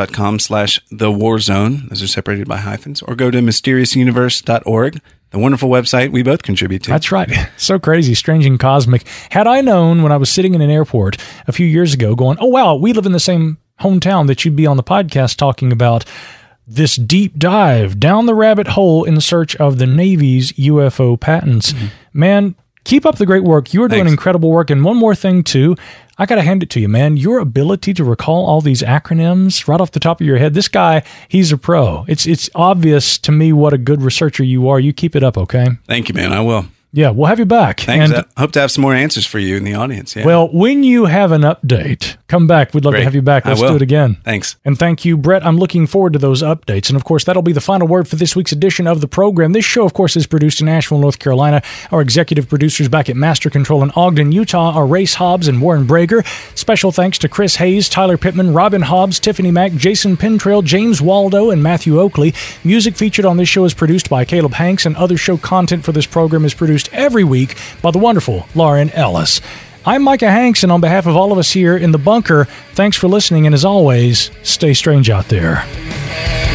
thedrive.com/thewarzone. Those are separated by hyphens. Or go to mysteriousuniverse.org, the wonderful website we both contribute to. That's right. So crazy, strange, and cosmic. Had I known when I was sitting in an airport a few years ago going, oh, wow, we live in the same hometown, that you'd be on the podcast talking about this deep dive down the rabbit hole in search of the Navy's UFO patents. Man, keep up the great work. You are doing incredible work. And one more thing, too. I got to hand it to you, man. Your ability to recall all these acronyms right off the top of your head. This guy, he's a pro. It's obvious to me what a good researcher you are. You keep it up, okay? Thank you, man. I will. Yeah, we'll have you back. Thanks. And I hope to have some more answers for you in the audience. Yeah. Well, when you have an update, come back. We'd love to have you back. Let's do it again. Thanks. And thank you, Brett. I'm looking forward to those updates. And of course, that'll be the final word for this week's edition of the program. This show, of course, is produced in Asheville, North Carolina. Our executive producers back at Master Control in Ogden, Utah are Race Hobbs and Warren Brager. Special thanks to Chris Hayes, Tyler Pittman, Robin Hobbs, Tiffany Mack, Jason Pintrail, James Waldo, and Matthew Oakley. Music featured on this show is produced by Caleb Hanks, and other show content for this program is produced every week by the wonderful Lauren Ellis. I'm Micah Hanks, and on behalf of all of us here in the bunker, thanks for listening, and as always, stay strange out there.